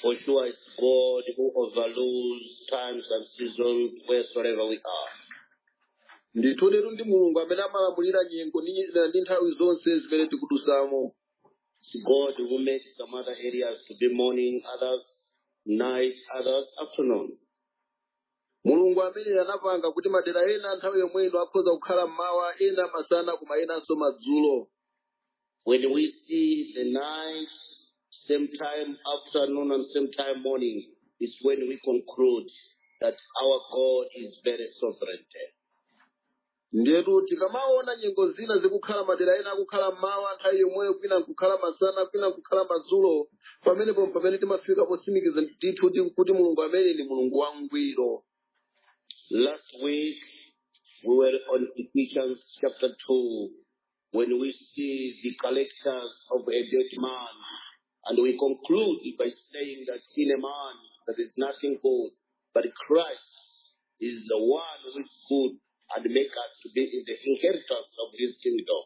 For sure it's God who overrules times and seasons wheresoever we are. ndithu letu ndi mulungu amene amalamulira nyengo ndi nthawi zonse zimene tikudusamo. It's God who makes some other areas to be morning, others night, others afternoon. Mulungu amene anapanga kuti madera ena nthawi yomweyo akhoza kukhala mmawa, ena masana, koma enanso madzulo. When we see the night, same time afternoon and same time morning, is when we conclude that our God is very sovereign. Ndetu tikamaona nyengo zina zikukhala madera ena akukhala mmawa nthawi yomweyo, kwina kukhala masana, kwina kukhala madzulo, pamene timafika posimikiza ndithu kuti mulungu amene ndi mulungu wangwiro. Last week, we were on Ephesians chapter 2, when we see the characters of a dead man, and we conclude by saying that in a man there is nothing good, but Christ is the one who is good and make us to be in the inheritance of his kingdom.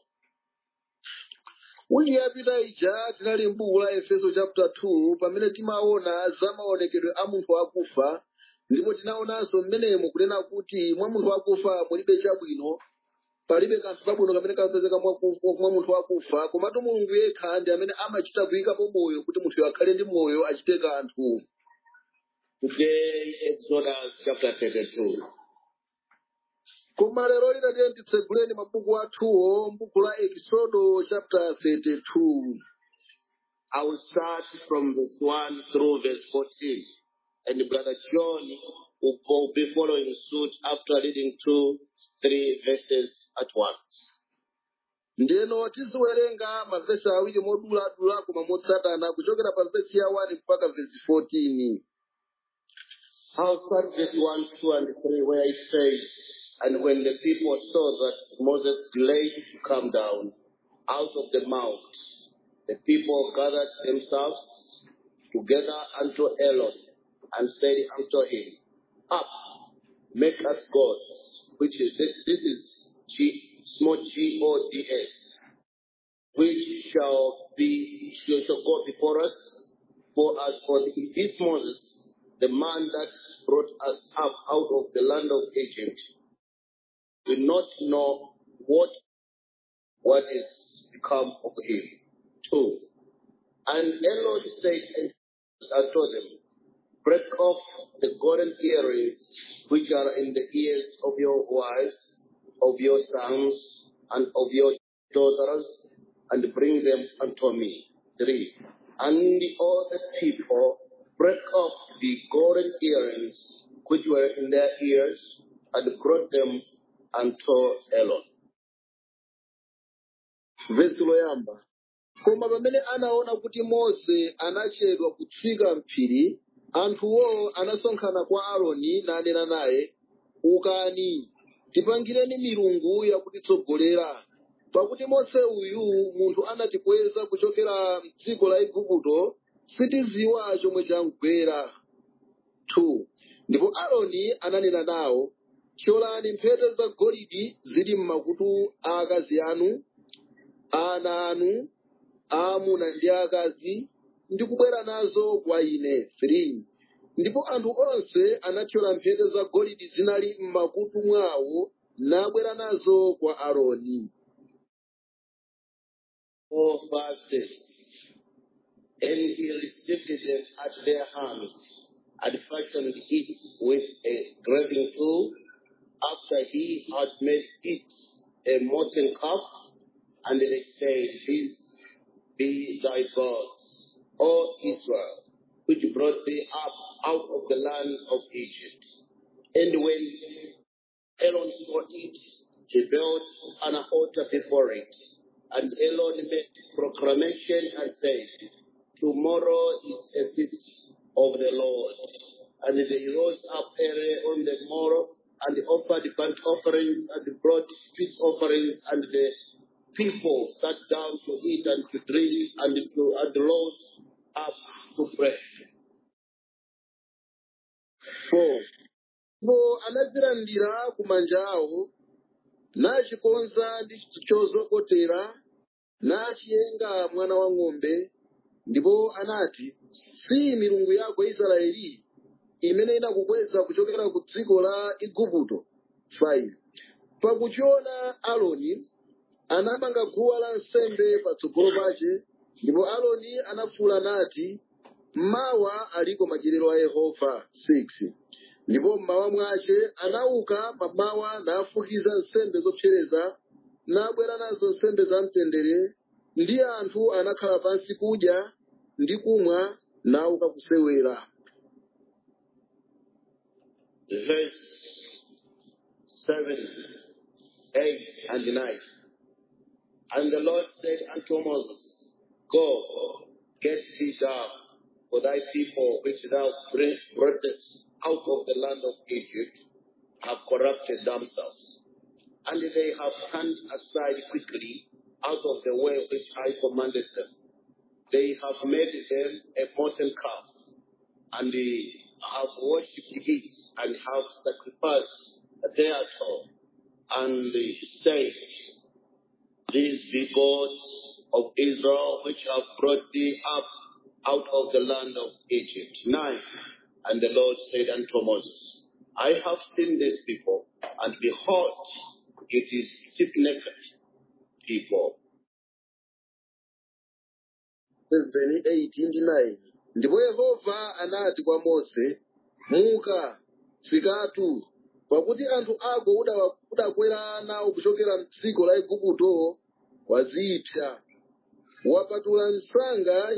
Wiki yapita ija tinali m'buku la Efeso chapter 2 pamene timaona za maonekedwe a munthu wakufa, ndipo tinaonanso mmenemo kunena kuti mwa munthu wakufa mulibe chabwino, palibe kanthu kabwino kamene kapezeka mwa munthu wakufa, komatu mulungu yekha ndi amene amachita kuyikapo moyo kuti munthu akhale ndi moyo achite kanthu. Today, Exodus chapter 32. Koma lero lino titseguleni mabuku athuwo m'buku la Exodo chapter 32. I will start from verse 1 through verse 14. And Brother John will be following suit after reading 2-3 verses at once. Ndeno tiziwerenga mavesi awiri moduladula koma motsatana kuchokera pa vesi ya 1 mpaka vesi 14. I'll start verse 1, 2, and 3 where it says, and when the people saw that Moses delayed to come down out of the mount, the people gathered themselves together unto Aaron and said unto him, Up, make us gods, which is, this is small G-O-D-S, which shall go before us, for this Moses, the man that brought us up out of the land of Egypt, do not know what is become of him. 2. And Aaron said unto them, Break off the golden earrings which are in the ears of your wives, of your sons, and of your daughters, and bring them unto me. 3. And all the people break off the golden earrings which were in their ears, and brought them unto Aaron. Vesi loyamba. Koma pamene anaona kuti Mose anachedwa kutsika m'phiri, anthuwo anasonkhana kwa Aaroni nanena naye, Ukani, tipangireni milungu yakutitsogolera. Pakuti Mose uyu munthu anatikweza kuchokera m'dziko la Igupto, sitiziwa chomwe chamugwera. 2. Ndipo Aaroni ananena nawo, Thyolani mphete za golide zili m'makutu a akazi anu, ana anu, aamuna ndi akazi, ndi kubwera nazo kwa ine. 3. Ndipo anthu onse anathyola mphete za golide zinali m'makutu mwawo, nabwera nazo kwa Aaroni. 4, 5, 6. And he received them at their hands, and fashioned it with a graving tool, after he had made it a molten calf, and they said, These be thy gods, O Israel, which brought thee up out of the land of Egypt. And when Aaron saw it, he built an altar before it. And Aaron made proclamation and said, Tomorrow is a feast of the Lord. And they rose up early on the morrow, and offered burnt offerings, and brought peace offerings, and the people sat down to eat and to drink, and rose up to pray. 4. Ndipo anadzilandira ku manja awo, nachikonza ndi chozokotera, nachiyenga mwana wa ng'ombe, ndipo anati, si milungu yako Israeli imene inakukweza kuchokera ku dziko la Igupto. 5. Pakuchiona Aaroni anamanga guwa la nsembe patsogolo pace, ndipo Aaroni anafuwula nati, mawa aliko madyerero a Yehova. 6. Ndipo mmawa mwace anauka mamawa nafukiza nsembe zopsereza, nabwera nazo nsembe za mtendere, ndi anthu anakhala pansi kudya ndi kumwa, nauka kusewera. Verse 7, 8, and 9. And the Lord said unto Moses, Go, get thee down, for thy people which thou broughtest out of the land of Egypt have corrupted themselves, and they have turned aside quickly out of the way which I commanded them. They have made them a molten calf, and they have worshipped it, and have sacrificed thereto, and they say, These be gods of Israel, which have brought thee up out of the land of Egypt. 9. And the Lord said unto Moses, I have seen this people, and behold, it is stiff-necked people. 7, 8 ndi 9. Ndipo Yehova anati kwa Mose, muka, tsikatu, pakuti anthu ako udakwera nawo kuchokera m'dziko la Igupto wazipsa. Wapatula msanga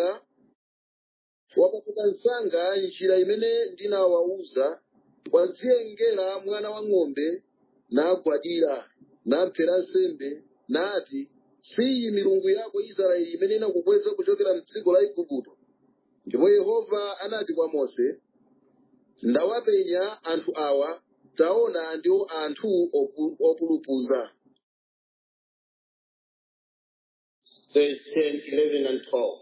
njira imene ndinawawuza, wadziyengera mwana wa ng'ombe, nagwadira, namphera nsembe, nati, si milungu yako Israeli imene inakukweza kuchokera m'dziko la Igupto. Ndipo Yehova anati kwa Mose, ndawapenya anthu awa, taona ndiwo anthu opulupudza. Verse 10, 11, and 12.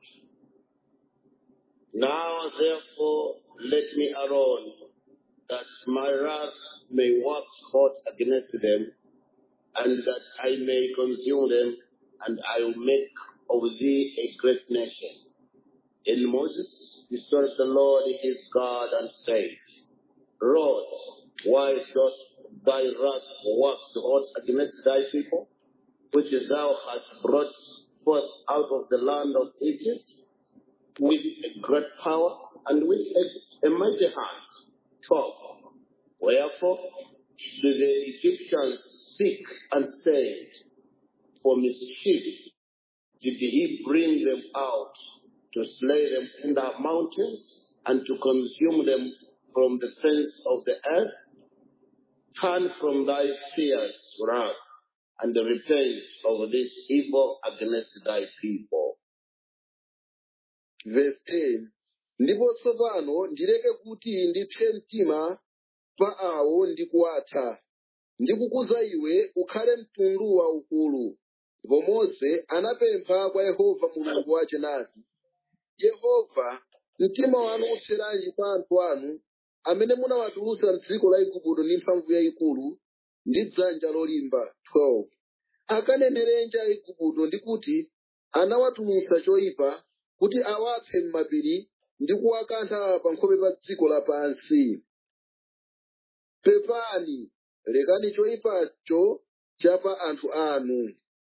Now therefore let me alone, that my wrath may wax hot against them, and that I may consume them, and I will make of thee a great nation. And Moses besought the Lord his God, and said, Lord, why doth thy wrath wax hot against thy people, which thou hast brought forth out of the land of Egypt, with a great power and with a mighty hand? 12. Wherefore do the Egyptians seek and say, for mischief did he bring them out, to slay them in the mountains, and to consume them from the face of the earth? Turn from thy fierce wrath, and repent of this evil against thy people. Verse 10. Ndipo tsopano ndileke kuti ndipse mtima pa awo ndi kuwatha, ndi kukuza iwe ukhale mtundu waukulu. Ndipo Mose anapempha kwa Yehova Mulungu wace nati, Yehova, mtima wanu upseranji pa anthu anu, amene munawatulutsa m'dziko la Igupto ndi mphamvu yayikulu, ndi dzanja lolimba. 12. Akanenerenji Aigupto ndi kuti anawatulutsa choyipa, kuti awaphe m'mapiri ndi kuwakantha pa nkhope pa dziko lapansi. Pepani, lekani choyipacho cha pa anthu anu.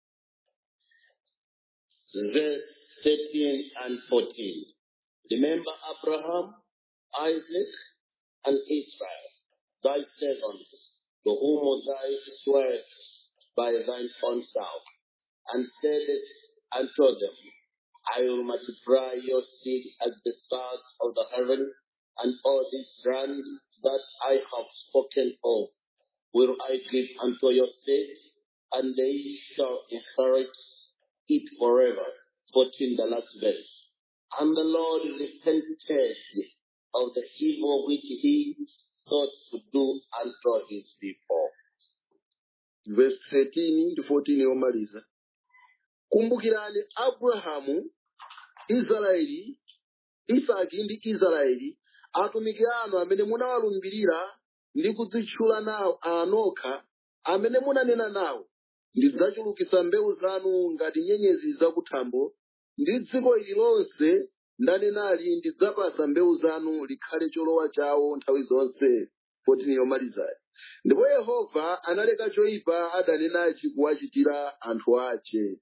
Verse 13 and 14. Remember Abraham, Isaac, and Israel, thy servants, to whom thou swarest by thine own self, and saidest unto them, I will multiply your seed as the stars of the heaven, and all this land that I have spoken of will I give unto your seed, and they shall inherit it forever. 14, the last verse. And the Lord repented of the evil which he thought to do unto his people. Verse 13 to 14 yomaliza. Kumbukirani Abrahamu, Israeli, Isaki ndi Israeli, atumiki anu amene munawalumbirira ndi kudzitchula nawo anokha, amene munanena nawo, ndidzachulukitsa mbewu zanu ngati nyenyezi zakuthambo, ndi dziko ili lonse ndanenali ndidzapasa mbewu zanu likhale cholowa chawo nthawi zonse 14 yomalizayo. Ndipo Yehova analeka choyipa adanenachi kuwachitira anthu ache.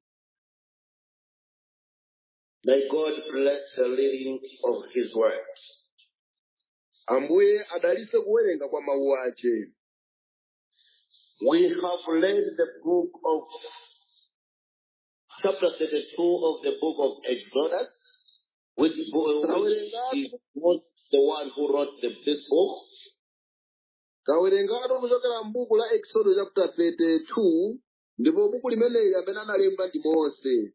May God bless the reading of his word. Ambuye adalitse kuwerenga kwa mawu ache. We have read the book of chapter 32 of the book of Exodus, which is not the one who wrote this book. Kawerengatu kuchokera m'buku la Exodus chapter 32, ndipo buku limeneli amene analemba ndi Mose.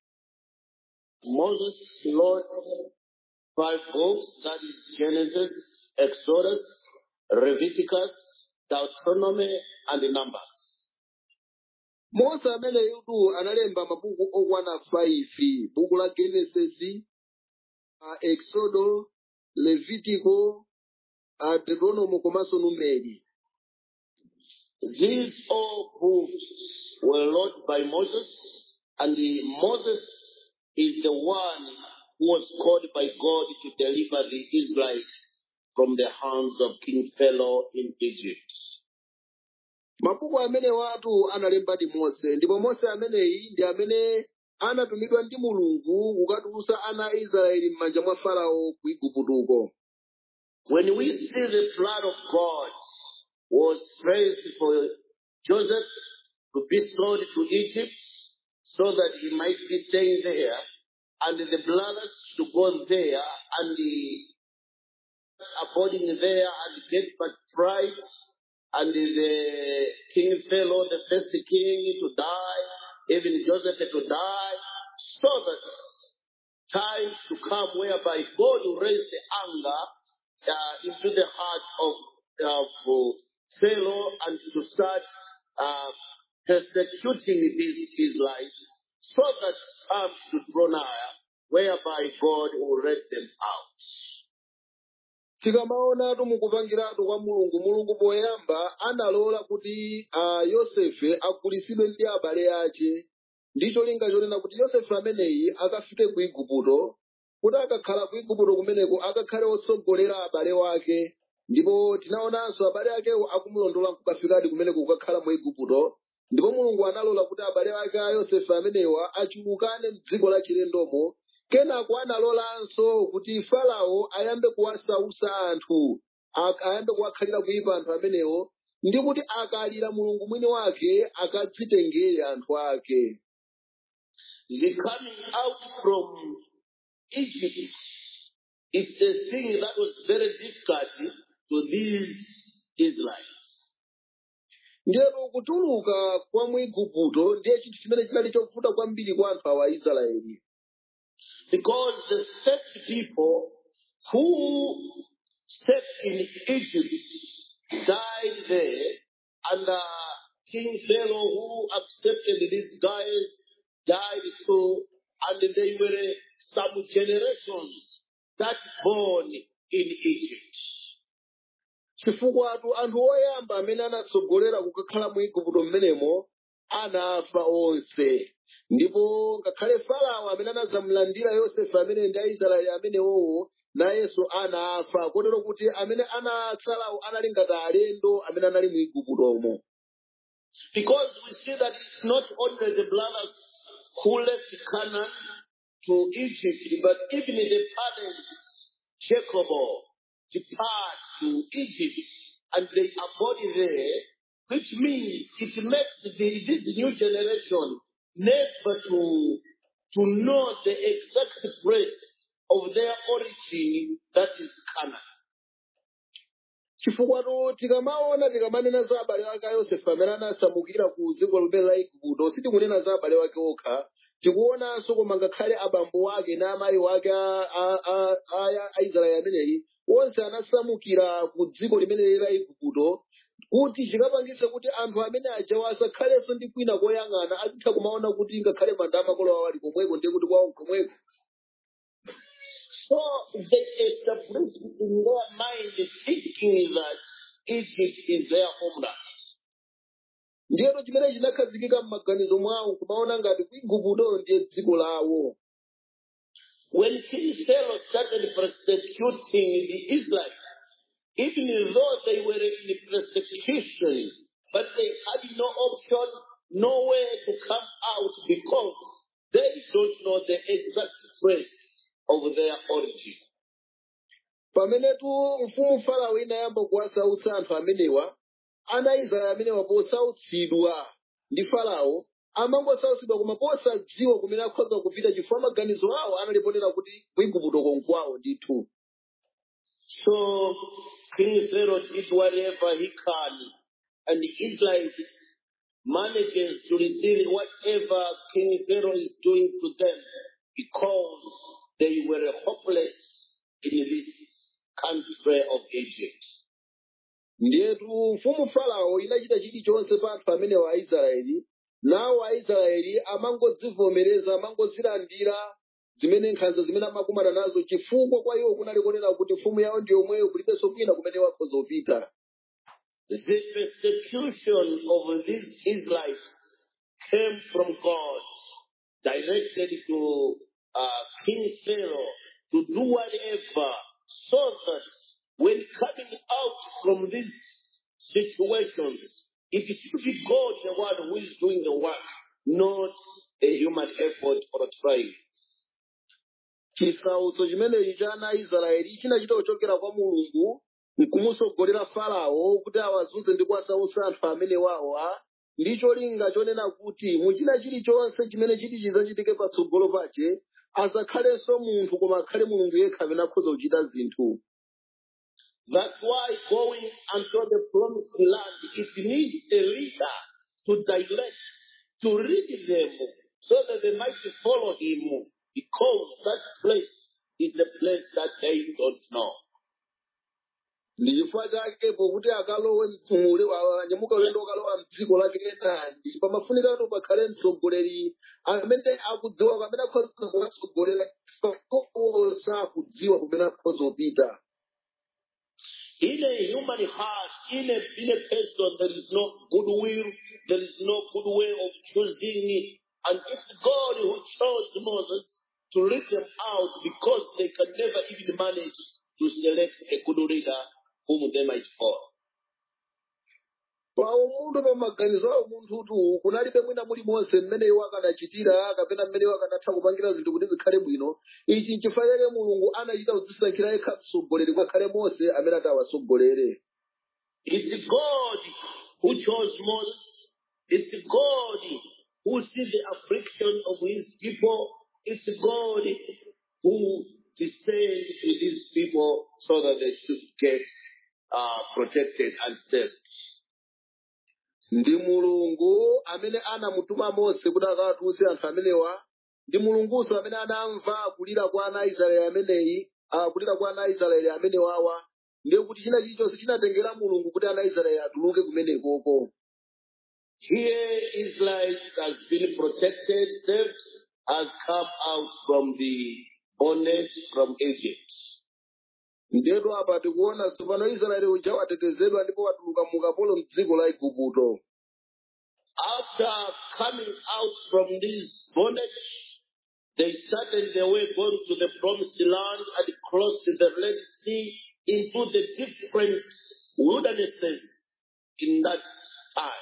Moses wrote 5 books, that is Genesis, Exodus, Leviticus, Deuteronomy, and Numbers. Mose amene yudu analemba mabuku okwana 5, buku la Genesis, Exodus, Levitico, Deuteronomy komanso Numeri. These all books were wrote by Moses, and Moses is the one who was called by God to deliver the Israelites from the hands of King Pharaoh in Egypt. Mabuku amene watu analemba ndi Mose, ndipo Mose ameneyi ndi amene anatumidwa ndi Mulungu kukatulutsa ana a Israeli m'manja mwa Farao ku Iguptuko. When we see the plan of God was raised for Joseph to be sold to Egypt so that he might be staying there, and the brothers to go there and abiding there and get pride, and the King Pharaoh, the first king, to die, even Joseph to die, so that time to come whereby God will raise the anger into the heart of Pharaoh and to start persecuting these Israelites, so that time should draw nigh, whereby God will let them out. Tikamaonatu mukupangiratu kwa Mulungu poyamba analola kuti Yosefe agulitsidwe ndi abale ache. Ndicho linga chonena kuti Yosefe ameneyi akafike ku Igupto, kuti akakhala ku Igupto kumeneko akakhale otsogolera abale wake. Ndipo tinaonanso abale ake akumulondola kukafikadi kumeneko kukakhala mu Igupto. Ndipo Mulungu analola kuti abale ake a Yosefe amenewa achulukane m'dziko la chilendomo. Kenako analolanso kuti Farao ayambe kuwasautsa anthu, ayambe kuwakhalira kuyipa anthu amenewo, ndi kuti akalira Mulungu mwini wake akadzitengere anthu ake. The coming out from Egypt is a thing that was very difficult to these Israelites. Ndiyero kutuluka kwa mu Igupto ndiye chinthu chimene chinali chovuta kwambiri kwa anthu awa Aisraeli. Because the first people who stepped in Egypt died there, and King Pharaoh who accepted these guys died too, and they were some generations that born in Egypt. Chifukwa anthu oyamba amene anatsogolera kukakhala mu Igupto mmenemo anafa onse. Ndipo ngakhale Farao amene anazamulandira Yosefe amene ndi Aisraeli amenewowo nayenso anafa, kotero kuti amene anatsalawo anali ngati alendo amene anali mu Iguptomo. Because we see that it's not only the brothers who left Canaan to Egypt, but even the parents, Jacob, depart to Egypt, and they abode there, which means it makes this new generation never to know the exact place of their origin, that is Canaan. Chifukwa tikamanena za abale wake a Yosefe amene anasamukira ku dziko limene la Igupto, sitikunena za abale wake okha, tikuonanso koma ngakhale abambo wake ndi amayi wake a Aisraeli ameneyi onse anasamukira ku dziko limene la Igupto, kuti chikapangitse kuti anthu amene ajawa asakhalenso ndi kwina koyang'ana, azitha kumaona kuti ngakhale manda amakolo awo ali komweko ndiye kuti kwawo komweko. So they established in their mind thinking that Egypt is their homeland. Ndiyero chimene chinakhazikika m'maganizo mwawo kumaona ngati ku Igupto ndiye dziko lawo. when King Pharaoh started persecuting the Israelites, even though they were in persecution, but they had no option, nowhere to come out because they don't know the exact place of their origin. pamenetu mfumu farao inayamba kuwasautsa anthu amenewa, ana Israeli amenewa posautsidwa ndi farao amangosautsidwa koma posadziwa kumene akhoza kupita chifukwa maganizo awo analiponera kuti ku Igupto konkwawo ndithu. So King Pharaoh did whatever he can, and the Israelites manages to receive whatever King Pharaoh is doing to them because they were hopeless in this country of Egypt. Ndiyetu mfumu farao inachita chilichonse pa anthu amenewa Aisraeli, nawo Aisraeli amangodzivomereza amangozilandira zimene nkhanza zimene amakumana nazo chifukwa kwa iwo kunali konena kuti mfumu yawo ndi yomweyo kulibenso kwina kumene wakhoza kupita. The persecution of these Israelites came from God, directed to King Pharaoh to do whatever so that when coming out from these situations, it should be God the one who is doing the work, not a human effort or trying. Chisautso chimenechi cha ana Aisraeli chinachita kuchokera kwa Mulungu nkumusogolera farao kuti awazunze ndi kuwasautsa anthu amenewawa ndi cholinga chonena kuti muchina chilichonse chimene chiti chidzachitike patsogolo pache asakhalenso munthu koma akhale Mulungu yekha amene akhoza kuchita zinthu. That's why going unto the promised land, it needs a leader to direct, to lead them, so that they might follow him, because that place is a place that they don't know. Ndi chifukwa chake pokuti akalowe anyamuka ulendo ukalowa m'dziko la Kanaani pamafunika kuti pakhale mtsogoleri amene akudziwa amene akhoza kuwatsogolera chifukwa sakudziwa kumene akhoza kupita. In a human heart, in a person, there is no goodwill, there is no good way of choosing. And it's God who chose Moses to lead them out because they can never even manage to select a good leader whom they might follow. Pa umuntu pa maganizo awo munthutu kunalibe mwina mulimonse mmene iwo akanachitira kapena mmene iwo akanatha kupangira zinthu kuti zikhale bwino. Ichi n'chifukwa chake Mulungu anachita kudzisankhira yekha mtsogoleri kwakhale Mose amene atawasogolere. It's God who chose Moses. It's God who sees the affliction of his people. It's God who descends to these people so that they should get protected and saved. Ndi Mulungu amene anamutuma Mose kuti akawatulutse anthu amenewa. Ndi Mulungunso amene anamva kulira kwa ana Israeli ameneyi, kulira kwa ana Israeli amenewawa. Ndiye kuti china chilichonse chinatengera Mulungu kuti ana Israeli atuluke kumenekoko. Here Israel has been protected, saved, has come out from the bondage from Egypt. Ndetu apa tikuona tsopano Israeli uja watetezedwa ndipo watuluka mukapolo m'dziko la Igupto. After coming out from this bondage, they started their way going to the promised land and crossed the Red Sea into the different wildernesses in that time.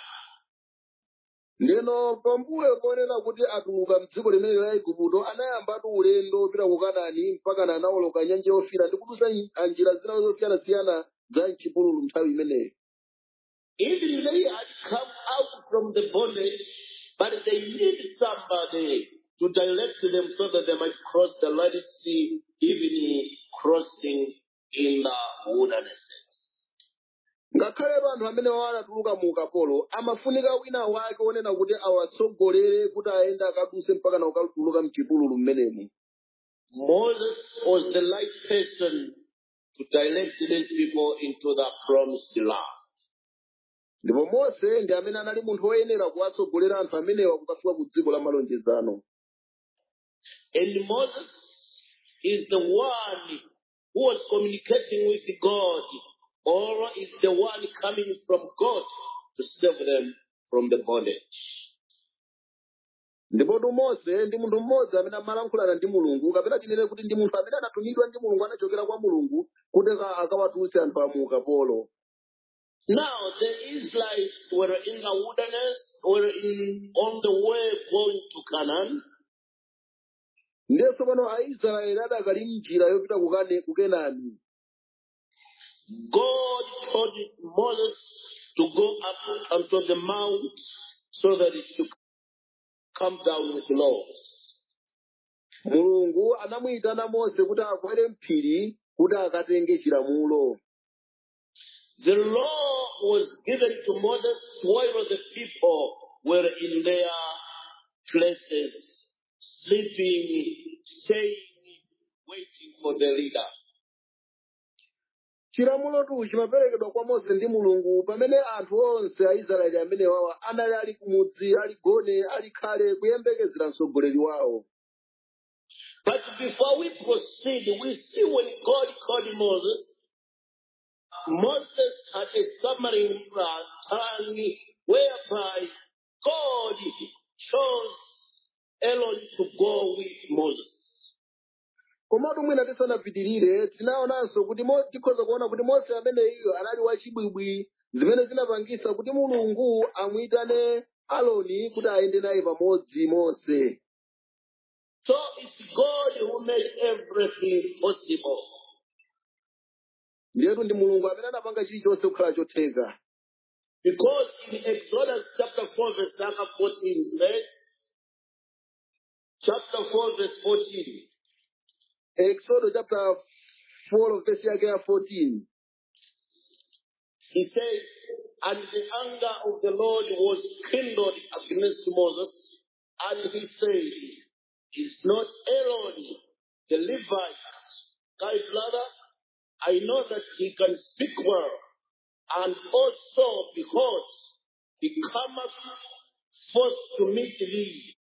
Ndeno pambuyo ponena kuti atuluka m'dziko limene la Igupto anayambatu ulendo opita ku Kanaani mpaka anawoloka nyanja yofiira ndi kudusa njira zina zosiyanasiyana za m'chipululu nthawi imeneyo. Even they had come out from the bondage, but they need somebody to direct them so that they might cross the Red Sea, even crossing in the wildernesses. Ngakhale anthu amene anatuluka mu ukapolo amafunika wina wake onena kuti awatsogolere kuti ayende akaduse mpaka na ukatuluka m'chipululu mmenemu. Moses was the right person to direct these people into the promised land. Ndipo Mose ndi amene anali munthu woyenera kuwatsogolera anthu amenewa kukafika ku dziko la malonjezano. And Moses is the one who was communicating with God, or is the one coming from God to save them from the bondage. ndipotu Mose ndi munthu mmodzi amene amalankhulana ndi mulungu kapena tinene kuti ndi munthu amene anatumidwa ndi mulungu anachokera kwa mulungu kuti akawatulutse anthu a mu ukapolo. Now the Israelites were in the wilderness, on the way going to Canaan. Ndiye tsopano Aisraeli adakali m'njira yopita ku Kenani. God told Moses to go up onto the mount so that he should come down with laws. Mulungu anamuyitana Mose kuti akwere m'phiri kuti akatenge chilamulo. The law was given to Moses while the people were in their places, sleeping, staying, waiting for the leader. Chilamulo chimaperekedwa kwa Mose ndi Mulungu pamene anthu onse Aisraeli amene wawa anali ali kumudzi, ali gone, ali khale kuyembekezera mtsogoleri wawo. But before we proceed, we see when God called Moses, Moses had a stammering tongue whereby God chose Aaron to go with Moses. Komatu mwina tisanapitirire tinaonanso kuti tikhoza kuona kuti Mose ameneyo anali wachibwibwi zimene zinapangisa kuti Mulungu amuyitane Aaroni kuti ayende naye pamodzi Mose. So it's God who made everything possible. Ndiyetu ndi Mulungu amene anapanga chilichonse kukhala chotheka. Because in Exodus chapter 4 verse 14 says, chapter 4 verse 14. Exodus chapter 4 verse 14. He says, and the anger of the Lord was kindled against Moses, and he said, is not Aaron the Levite thy brother? I know that he can speak well, and also, behold, he cometh forth to meet thee.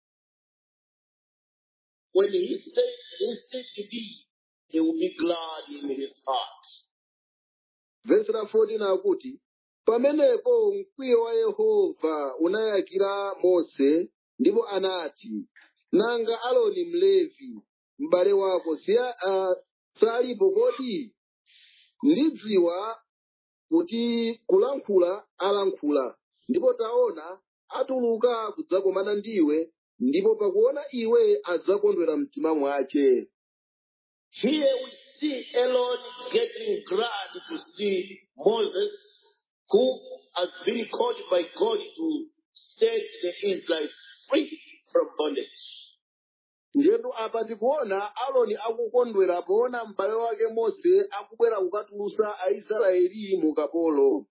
When he said to thee, he will be glad in his heart. Verse 14 akuti, pamenepo mkwiyo wa Yehova unayakira Mose, ndipo anati, nanga Aaroni Mlevi, m'bale wako salipo kodi? Ndidziwa kuti kulankhula alankhula, ndipo taona atuluka kudzakomana ndiwe, ndipo pakuona iwe adzakondwera mtima mwake. Here we see Aaron getting glad to see Moses, who has been called by God to set the Israelites free from bondage. Ndiyetu apa tikuona Aaroni akukondwera poona m'bale wake Mose akubwera kukatulutsa Aisraeli mu ukapolo.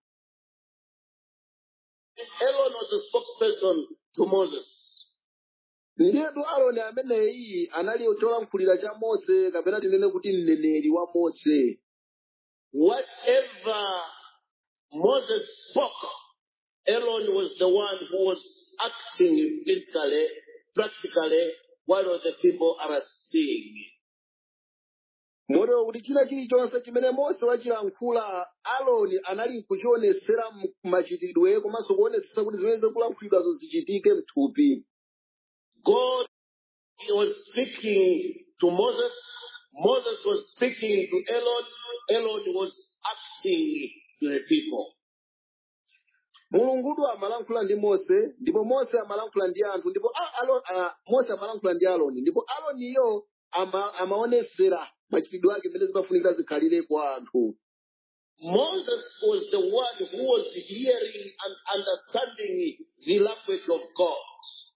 Aaron was a spokesperson to Moses. Ndiyetu Aaroni ameneyi anali cholankhulira cha Mose kapena tinene kuti mneneri wa Mose. Whatever Moses spoke, Aaron was the one who was acting physically, practically, while the people are seeing. Motero kuti china chilichonse chimene Mose wachilankhula, Aaroni anali kuchionetsera machitidwe komanso kuonetsetsa kuti zimene zikulankhulidwazo zichitike m'thupi. God was speaking to Moses. Moses was speaking to Aaron. Aaron was acting to the people. Mulungudu amalankhula ndi Mose, ndipo Mose amalankhula ndi anthu, ndipo Mose amalankhula ndi Aaroni, ndipo Aaroniyo amaonetsera machitidwe ake mmene zimafunika zikhalire kwa anthu. Moses was the one who was hearing and understanding the language of God.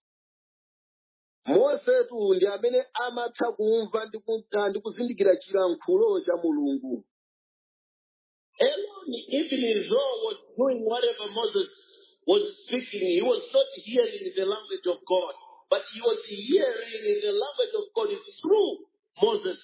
Mose tu ndi amene amatha kumva ndi kuzindikira chilankhulo cha Mulungu. Aaron, even though was doing whatever Moses was speaking, he was not hearing the language of God, but he was hearing the language of God through Moses.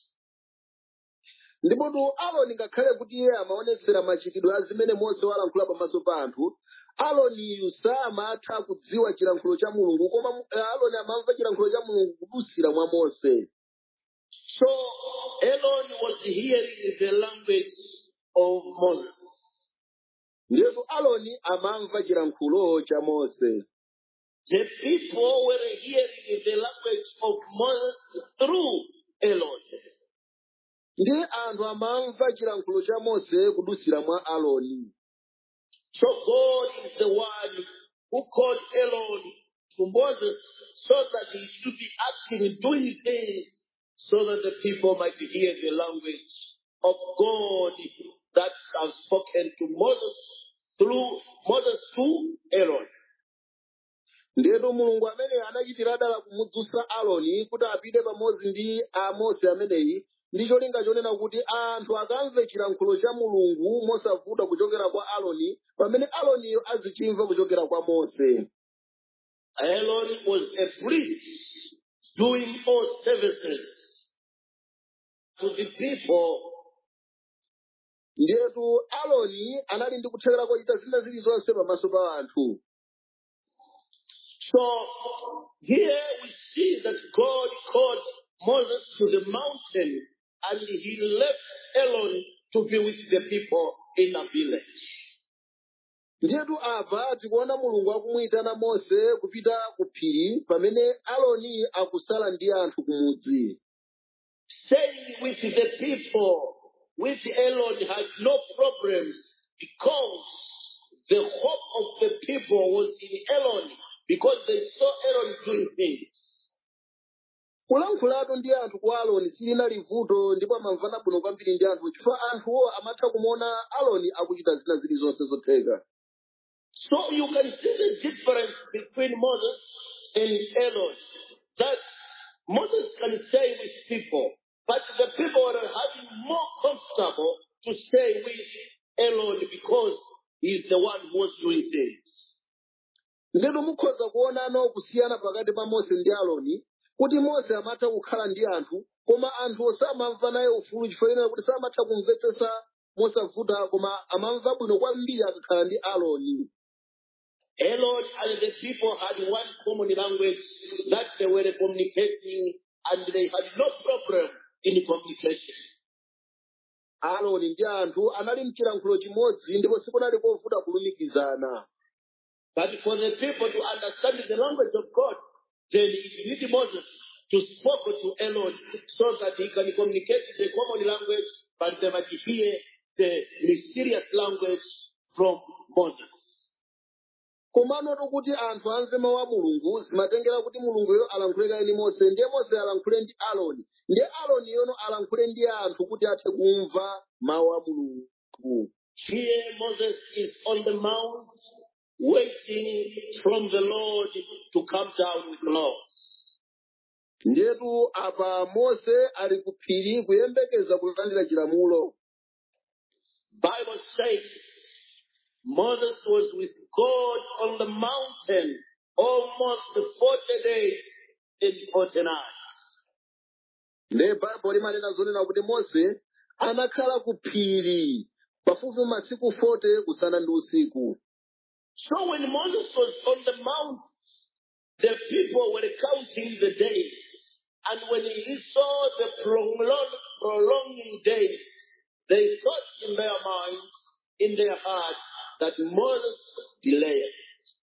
Ndipo tu Aaroni ngakhale kuti iye amaonetsera machitidwe azimene Mose walankhula pamaso pa anthu, Aaroniyu samatha kudziwa chilankhulo cha Mulungu, koma Aaroni amamva chilankhulo cha Mulungu kudutsira mwa Mose. So Aaron was hearing the language of Moses. Ndiyetu Aaroni amamva chilankhulo cha Mose. The people were hearing the language of Moses through Aaron. ndi anthu amamva chilankhulo cha mose kudusira mwa aloni. So God is the one who called Aaron to Moses so that he should be acting, doing things, so that the people might hear the language of God that has spoken to Moses through Moses to Aaron. Ndetu mulungu amene anachitira dala kumudzutsa aloni kuti apite pamodzi ndi amose ameneyi ndi cholinga chonena kuti anthu akamve chilankhulo cha mulungu mosavuta kuchokera kwa aloni pamene aloniyo azichimva kuchokera kwa mose. Aaron was a priest doing all services to the people. Ndetu aloni anali ndi kuthekera kochita zina zilizonse pamaso pa anthu. So here we see that God called Moses to the mountain and he left Aaron to be with the people in a village. Ndetu apa tikuona mulungu akumuyitana mose kupita ku phiri pamene aloni akusala ndi anthu kumudzi. Staying with the people, with Aaron had no problems because the hope of the people was in Aaron because they saw Aaron doing things. Kulankhulatu ndi anthu kwa aloni silinali vuto ndipo amamvana bwino kwambiri ndi anthu chifukwa anthuwo amatha kumuona aloni akuchita zina zilizonse zotheka. So you can see the difference between Moses and Aaron. That Moses can stay with people, but the people are having more comfortable to stay with Aaron because he's the one who was doing things. Ndetu mukhoza kuonano kusiyana pakati pa mose ndi aloni kuti mose amatha kukhala ndi anthu koma anthu samamva naye ufulu chifukwa kuti samatha kumvetsetsa mosavuta koma amamva bwino kwambiri akakhala ndi aloni. Aaron and the people had one common language that they were communicating and they had no problem in communication. Aloni ndi anthu anali mchilankhulo chimodzi ndipo sikunali kovuta kulumikizana. But for the people to understand the language of God, then it needs Moses to speak to Aaron so that he can communicate the common language, but they might hear the mysterious language from Moses. Komano kuti anthu amve mawu a mulungu zimatengera kuti mulunguyo alankhule ndi mose ndiye mose alankhule ndi aloni ndiye aloni yono alankhule ndi anthu kuti athe kumva mawu a mulungu. Here Moses is on the mount waiting from the Lord to come down with laws. Ndetu apa mose ali ku phiri kuyembekeza kulandira chilamulo. Bible says Moses was with God on the mountain almost 40 days and 40 nights. Nde Bible limanena zonena kuti mose anakhala ku phiri pafupi masiku 40 usana ndi usiku. So when Moses was on the mount, the people were counting the days. And when he saw the prolonging days, they thought in their minds, in their hearts, that Moses delayed.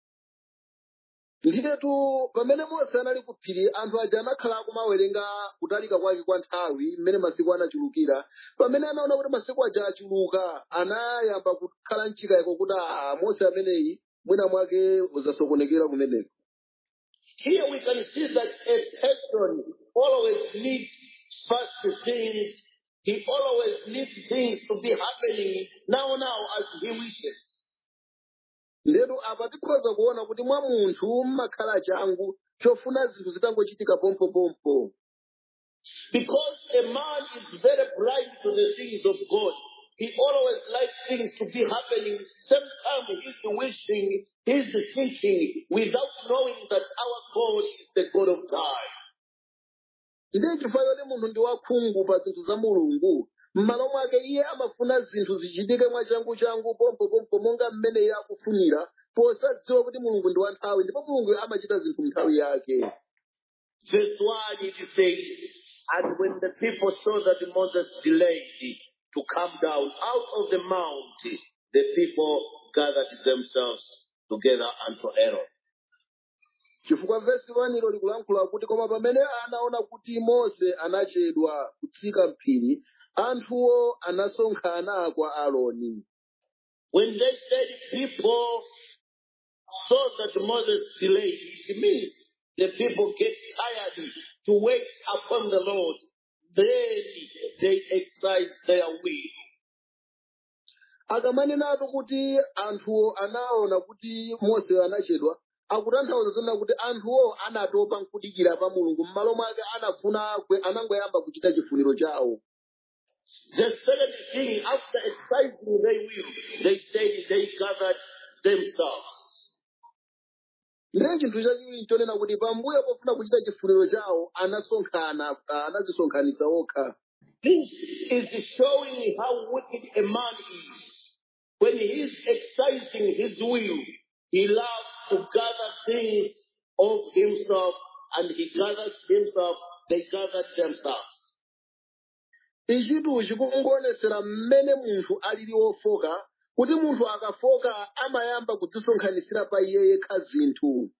Ndinetu pamene mose anali ku phiri anthu aja anakhala kumawerenga kutalika kwake kwa nthawi mmene masiku anachulukira pamene anaona kuti masiku aja achuluka anayamba kukhala mchikayiko kuti mose ameneyi mwina mwake uzasokonekera kumeneko. Here we can see that a person always needs first things. He always needs things to be happening now as he wishes. Ndetu apa tikhoza kuona kuti mwa munthu mmakhala changu chofuna zinthu zitangochitika pompo. Because a man is very blind to the things of God. He always likes things to be happening. Same time he's wishing, he's thinking, without knowing that our God is the God of time. Ndiye chifukwa choti munthu ndi wakhungu pa zinthu za mulungu. M'malo mwake iye amafuna zinthu zichitike mwachangu pompo monga mmene iye akufunira posadziwa kuti mulungu ndi wa nthawi ndipo mulungu amachita zinthu nthawi yake. Verse 1 it says, and when the people saw that Moses delayed to come down out of the mount, the people gathered themselves together unto Aaron. chifukwa vesi 1 ilo likulankhula kuti koma pamene anaona kuti Mose anachedwa kutsika mphiri, anthuwo anasonkhana kwa Aaroni. When they said people saw that Moses delayed, it means the people get tired to wait upon the Lord. Then they exercise their will. Akamanenatu kuti anthuwo anaona kuti Mose anachedwa, akutanthauza zina kuti anthuwo anatopa nkudikira pa Mulungu, m'malo mwake anangoyamba kuchita chifuniro chawo. The second thing, after exercising their will, they said they gathered themselves. Ndiye chinthu chachiwiri chonena kuti pambuyo pofuna kuchita chifuniro chawo anadzisonkhanitsa okha. This is showing how wicked a man is. When he is exercising his will, he loves to gather things of himself, and he gathers himself, they gathered themselves. Ichitu chikungonesera mmene munthu alili wofoka, kuti munthu akafoka amayamba kudzisonkhanisira pa iye yekha zinthu.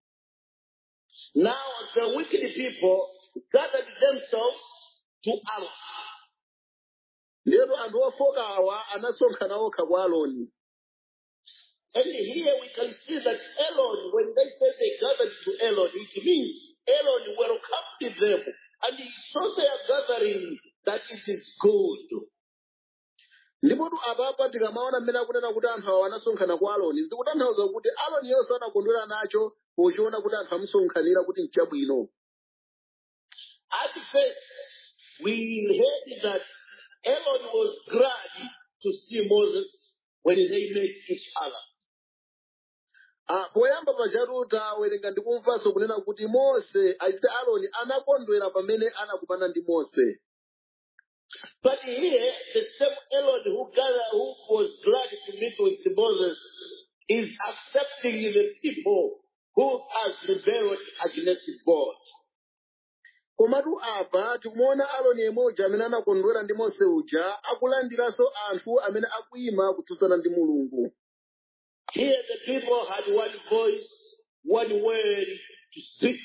Now the wicked people gathered themselves to Aaron. Lero anthu ofoka awa anasonkhana okha kwa Aaroni. And here we can see that Aaron, when they say they gathered to Aaron, it means Aaron welcomed them, and he saw their gathering that it is good. Ndipo apapa tikamaona mmene akunena kuti anthu awa anasonkhana kwa Aaroni, zikutanthauza kuti Aaroni yonse anakondwera nacho pochiona kuti anthu amusonkhanira kuti n'chabwino. At first, we heard that Aaron was glad to see Moses when they met each other. Poyamba pajatu tawerenga ndikumvanso kunena kuti Mose achite Aaroni anakondwera pamene anakumana ndi Mose. But here, the same Aaron who was glad to meet with Moses is accepting the people who has rebelled against God. Komatu apa tikuona Aaroni yemweja amene anakondwera ndi Mose uja akulandiranso anthu amene akuyima kutsutsana ndi Mulungu. Here the people had one voice, one word to speak.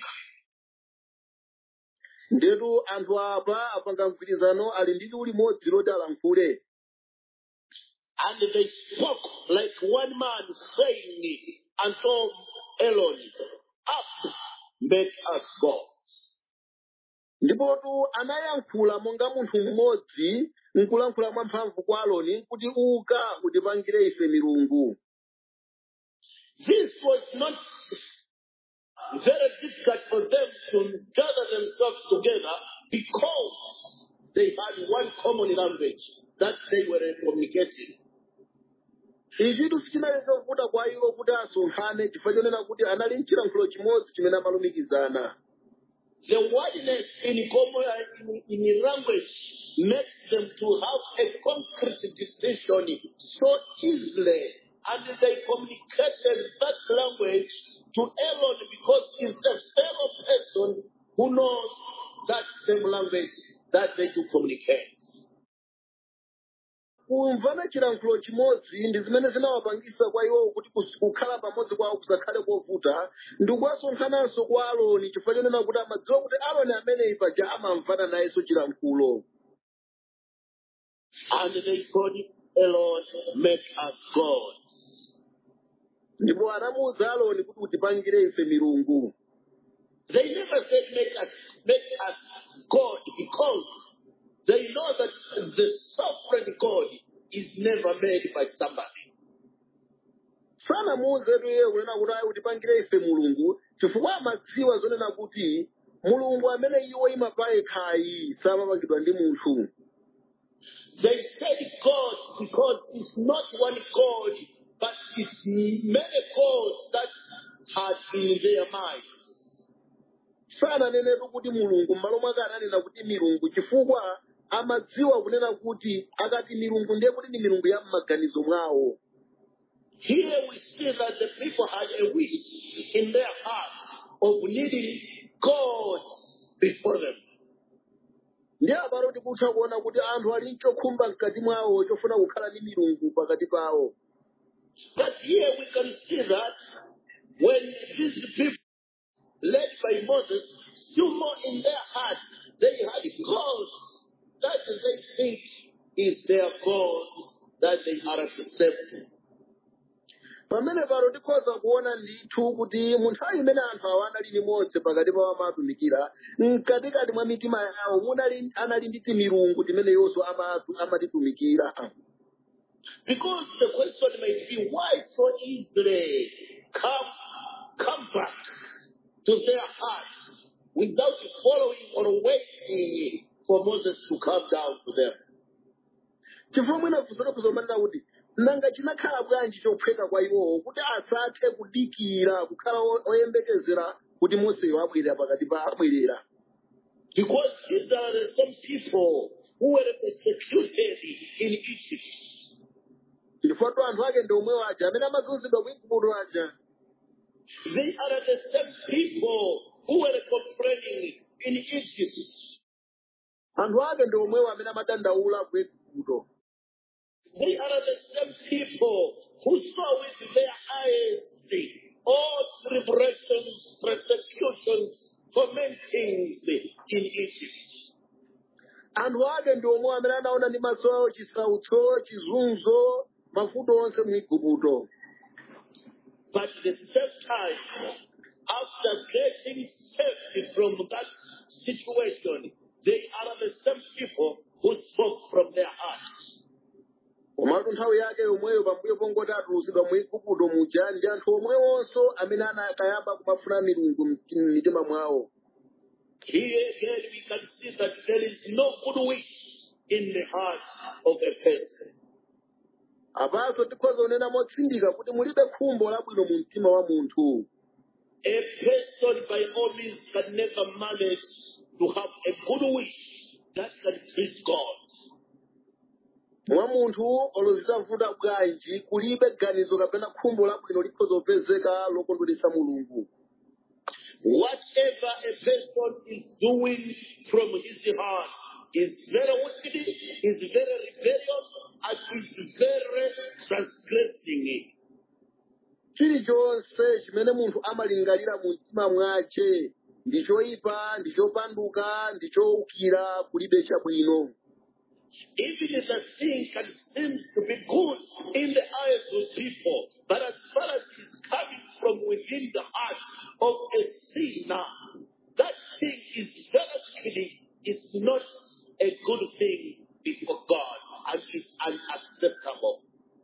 Ndetu anthu apa apanga mgwirizano ali ndi liwu limodzi loti alankhule. And they spoke like one man saying unto Aaron, up, make us gods. Ndipotu anayankhula monga munthu mmodzi nkulankhula mwamphamvu kwa Aaroni kuti uka utipangire ife milungu. This was not very difficult for them to gather themselves together because they had one common language that they were communicating. Ichitu sichinali chovuta kwa iwo kuti asonkhane chifukwa chonena kuti anali mchilankhulo chimodzi chimene amalumikizana. The wordiness in language makes them to have a concrete decision so easily, and they communicated that language to Aaron because he's the fellow person who knows that same language that they do communicate. Kumvana chilankhulo chimodzi ndi zimene zinawapangisa kwa iwo kuti kukhala pamodzi kwawo kusakhale kovuta, ndi kuwasonkhananso kwa Aaroni chifukwa chonena kuti amadziwa kuti Aaroni ameneyi paja amamvana nayenso chilankhulo. And they told Aaron, make us gods. Ndipo anamuwuza Aaroni kuti utipangire ife milungu. They never said make us God because they know that the sovereign God is never made by somebody. Sanamuwuzetu iye kunena kuti ayi utipangire ife mulungu chifukwa amadziwa zonena kuti mulungu amene iwo ima yekhayi samapangidwa ndi munthu. They said God because it's not one God, but it's many gods that had in their minds. Sananenetu kuti mulungu m'malo mwake ananena kuti milungu chifukwa amadziwa kunena kuti akati milungu ndiye kuti ni milungu ya m'maganizo mwawo. Here we see that the people had a wish in their hearts of needing gods before them. Ndiye apano tikutha kuona kuti anthu ali nchokhumba mkati mwawo chofuna kukhala ndi milungu pakati pawo. But here we can see that when these people led by Moses, still more in their hearts, they had gods that they think is their gods that they are to serve. pamene pano tikhoza kuona ndithu kuti mu nthawi imene anthu awo anali ndi Mose pakati pawo amatumikira mkatikati mwa mitima yawo anali ndi timilungu timeneyonso amatitumikira. Because the question might be, why so easily come back to their hearts without following or waiting for Moses to come down to them? Chifukwa mwina funso kuzomanena kuti nanga chinakhala bwanji chophweka kwa iwowo kuti asathe kudikira kukhala oyembekezera kuti Moseyo abwerera pakati pa abwerera. Because these are the same people who were persecuted in Egypt. Chifukwa anthu ake ndi omwewo aja amene amazunzidwa ku Igupto aja. They are the same people who were complaining in Egypt. Anthu ake ndi omwewo amene amadandaula ku Igupto. They are the same people who saw with their eyes all tribulations, persecutions, tormentings in Egypt. Anthu ake ndi omwewo amene anaona ndi maso awo chisautso, chizunzo, mavuto onse mu Igupto. But at the same time, after getting saved from that situation, they are the same people who spoke from their hearts. Komatu nthawi yake yomweyo pambuyo pongoti atulutsidwa mu Igupto muja ndi anthu omwewonso amene anakayamba kumafuna milungu m'mitima mwawo. Here again we can see that there is no good wish in the heart of a person. Apanso tikhoza kunena motsindika kuti mulibe khumbo labwino mu mtima wa munthu. A person by all means can never manage to have a good wish that can please God. Mwa munthu olozitavuta bwanji kulibe ganizo kapena khumbo labwino likhoza kupezeka lokondweretsa Mulungu. Whatever a person is doing from his heart is very wicked, is very rebellious, and is very transgressing. Chilichonse chimene munthu amalingalira mu mtima mwace ndi choyipa, ndi chopanduka, ndi chowukira, kulibe chabwino. Even if the thing can seem to be good in the eyes of people, but as far as it's coming from within the heart of a sinner, that thing is very wicked, is not a good thing before God, and is unacceptable.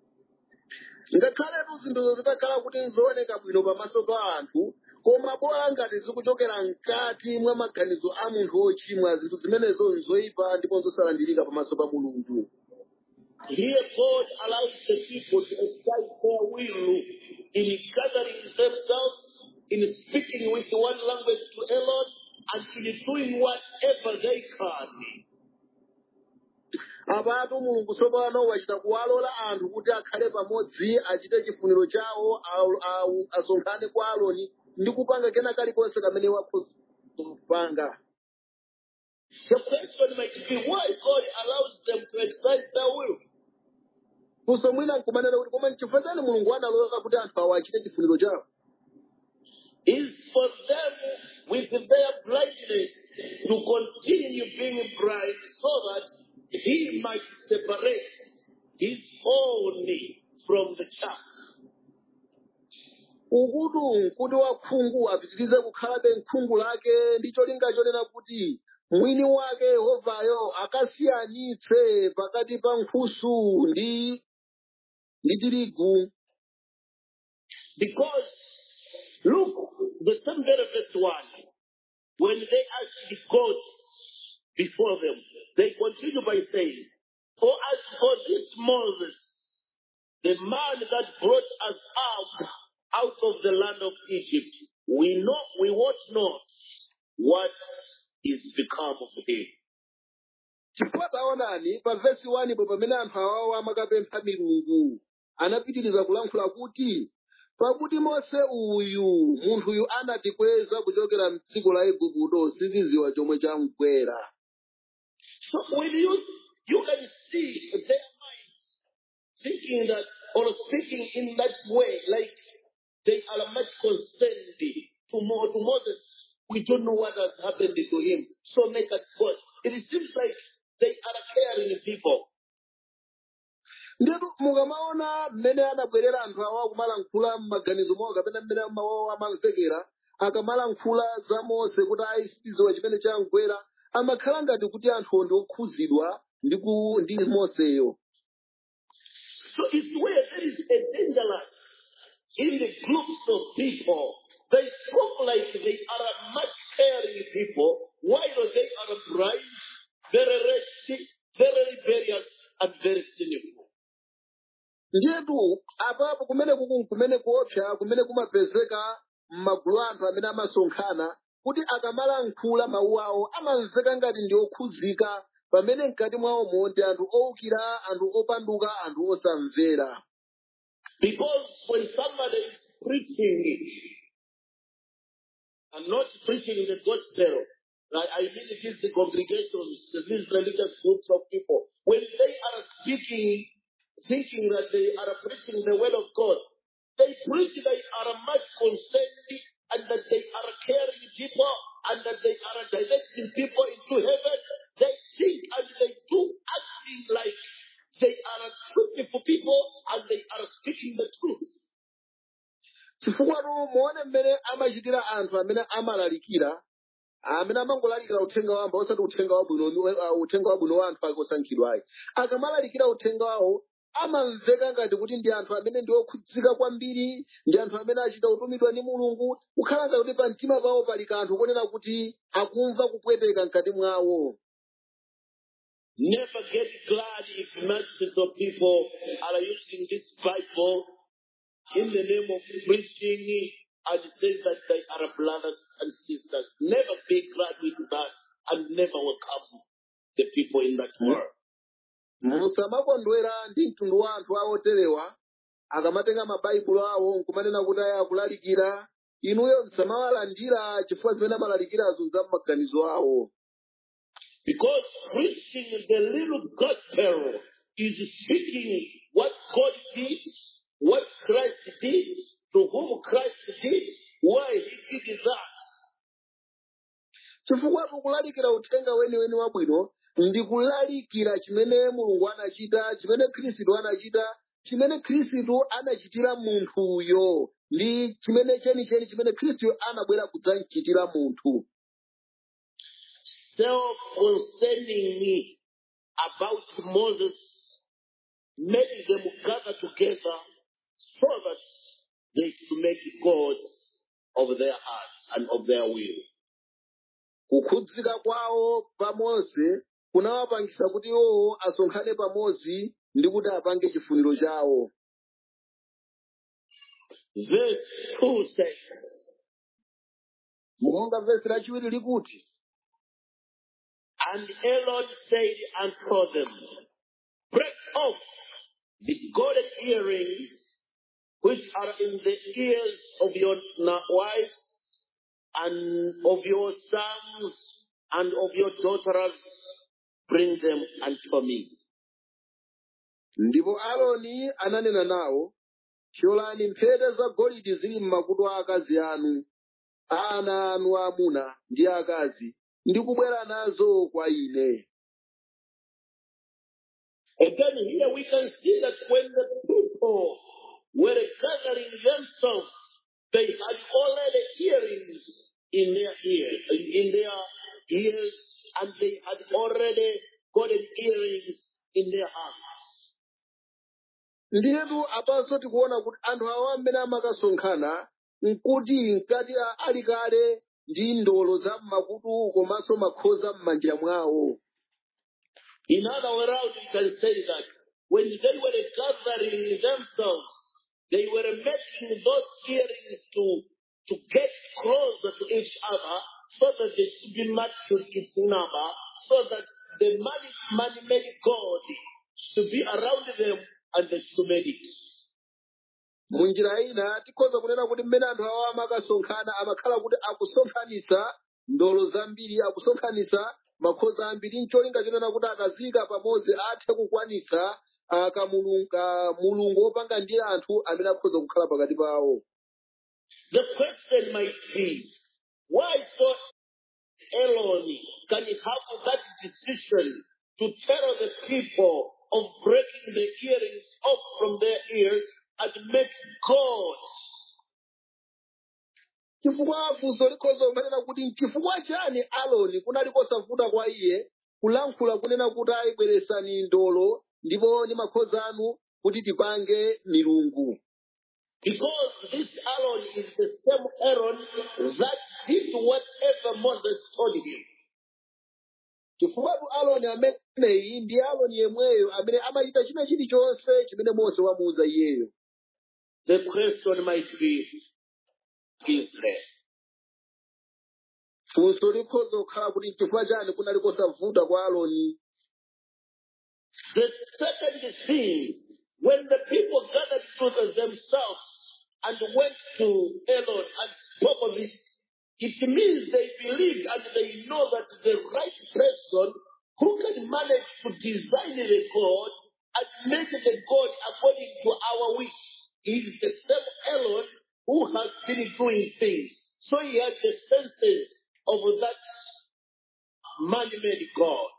Ngakhale zinthu zitakhala kuti nzooneka bwino pamaso pa anthu, koma bola ngati zikuchokera mkati mwa maganizo a munthu ochimwa, zinthu zimenezo nzoyipa ndipo zosalandirika pamaso pa Mulungu. Here God allows the people to exercise their will in gathering themselves, in speaking with one language to Elon, and in doing whatever they can. Apatu Mulungu tsopano wachita kuwalola anthu kuti akhale pamodzi, achite chifuniro chawo, asonkhane kwa Aaroni ndi kupanga kena kalikonse kamene wakhoza kupanga. The question might be why God allows them to exercise their will. Funso mwina nkumanena kuti koma n'chifukwa chani Mulungu analola kuti anthu awo achite chifuniro chawo. Is for them with their blindness to continue being blind so that he might separate his own from the chaff. Ukuti kuti wakhungu apitirize kukhalabe nkhungu lake ndi cholinga chonena kuti mwini wake Yehovayo akasiyanitse pakati pa nkhusu ndi tirigu. Because look, the same very verse 1, when they asked the gods before them, they continue by saying, for as for this Moses, the man that brought us out of the land of Egypt, we wot not what is become of him. Chifukwa taonani pa verse 1 po pamene anthu awawo amakapempha milungu anapitiriza kulankhula kuti pakuti Mose uyu munthuyu anatikweza kuchokera m'dziko la Igupto sitidziwa chomwe chamugwera. So when you can see their minds thinking that or speaking in that way, like they are much concerned to Moses We don't know what has happened to him. So make us God. It seems like they are caring people. Ndetu mukamaona mmene anabwerera anthu awa kumalankhula m'maganizo mwawo kapena mmene mawu amamvekera akamalankhula za Mose kuti ayiziwa chimene chamgwera amakhala ngati kuti anthu ndi okhuzidwa ndi Moseyo. So it's where there is a dangerous in the groups of people. They spoke like they are much caring people, while they are blind, very wretched, very rebellious, and very sinful. Ndetu apapo kumene kuopsa kumene kumapezeka m'magulu anthu amene amasonkhana kuti akamalankhula mawu awo amamveka ngati ndi okhuzika pamene mkati mwawomo ndi anthu owukira, anthu opanduka, anthu osamvera. Because when somebody is preaching and not preaching the gospel, I mean these congregations, these religious groups of people, when they are speaking, thinking that they are preaching the word of God, they preach they are much concerned and that they are caring people and that they are directing people into heaven. They think and they do acting like they are truthful people and they are speaking the truth. Chifukwa muone mmene amachitira anthu amene amalalikira, amene amangolalikira uthenga wamba osati uthenga wabwino wa anthu osankhidwayi. Akamalalikira uthenga wawo amamveka ngati kuti ndi anthu amene ndi okhudzika kwambiri, ndi anthu amene achita utumidwa ndi Mulungu, kukhala ngati kuti pa mtima pawo pali kanthu konena kuti akumva kupweteka mkati mwawo. Never get glad if masses of people are using this Bible in the name of preaching and say that they are brothers and sisters. Never be glad with that and never welcome the people in that world. Musamakondwera ndi mtundu wa anthu awo oterewa akamatenga mabaibulo awo nkumanena kuti aya akulalikira, inuyo msamawalandira chifukwa zimene amalalikirazo za m'maganizo awo. Because preaching the little gospel is speaking what God did, what Christ did, to whom Christ did, why he did that. Chifukwa kulalikira uthenga weniweni wabwino ndi kulalikira chimene Mulungu anachita, chimene Khristu anachita, chimene Khristu anachitira munthuyo, ndi chimene chenicheni chimene Khristu anabwera kudzachitira munthu. Self-concerning about Moses made them gather together so that they should make gods of their hearts and of their will. Kukhudzika kwawo pa Mose kunawapangisa kuti iwo asonkhane pamodzi ndi kuti apange chifuniro chawo. Verse 2 says, monga vesi lachiwiri likuti, and Aaron said unto them, break off the golden earrings which are in the ears of your wives and of your sons and of your daughters, bring them unto me. Ndipo Aaroni ananena nawo, thyolani mphete za golide zili m'makutu a akazi anu, ana anu aamuna ndi akazi, ndi kubwera nazo kwa ine. Again, here we can see that when the people were gathering themselves, they had already earrings in their ears, and they had already golden earrings in their hands. Ndiyetu apanso tikuona kuti anthu awa amene amakasonkhana nkuti mkati ali kale ndi ndolo za m'makutu komanso makhoza m'manja mwawo. In other words, we can say that when they were gathering themselves, they were making those earrings to get closer to each other so that they should be matched with its number, so that the man-made God should be around them and they should make it. Munjira ina tikhoza kunena kuti mmene anthu awa amakasonkhana amakhala kuti akusonkhanitsa ndolo zambiri, akusonkhanitsa makhoza ambiri, ncholinga chinena kuti akazika pamodzi athe kukwanitsa Mulungu opanga ndi anthu amene akhoza kukhala pakati pawo. The question might be, Why so Aaron can have that decision to tell the people of breaking the earrings off from their ears and make gods? chifukwa funso likhoza kumanena kuti n'chifukwa chani Aaroni kunali kosavuta kwa iye kulankhula kunena kuti ayibweresani ndolo ndipo ndi makhoza anu kuti tipange milungu. Because this Aaron is the same Aaron that did whatever Moses told him. chifukwa Aaroni ameneyi ndi Aaroni yemweyo amene amachita china chilichonse chimene Mose wamuwuza iyeyo. The question might be Israel. funso likhoza kukhala kuti n'chifukwa chani kunali kosavuta kwa Aaroni. The second thing, when the people gathered to themselves and went to Aaron and spoke of this, it means they believe and they know that the right person who can manage to design the God and make the God according to our wish is the same Aaron who has been doing things. So he has the senses of that man-made God.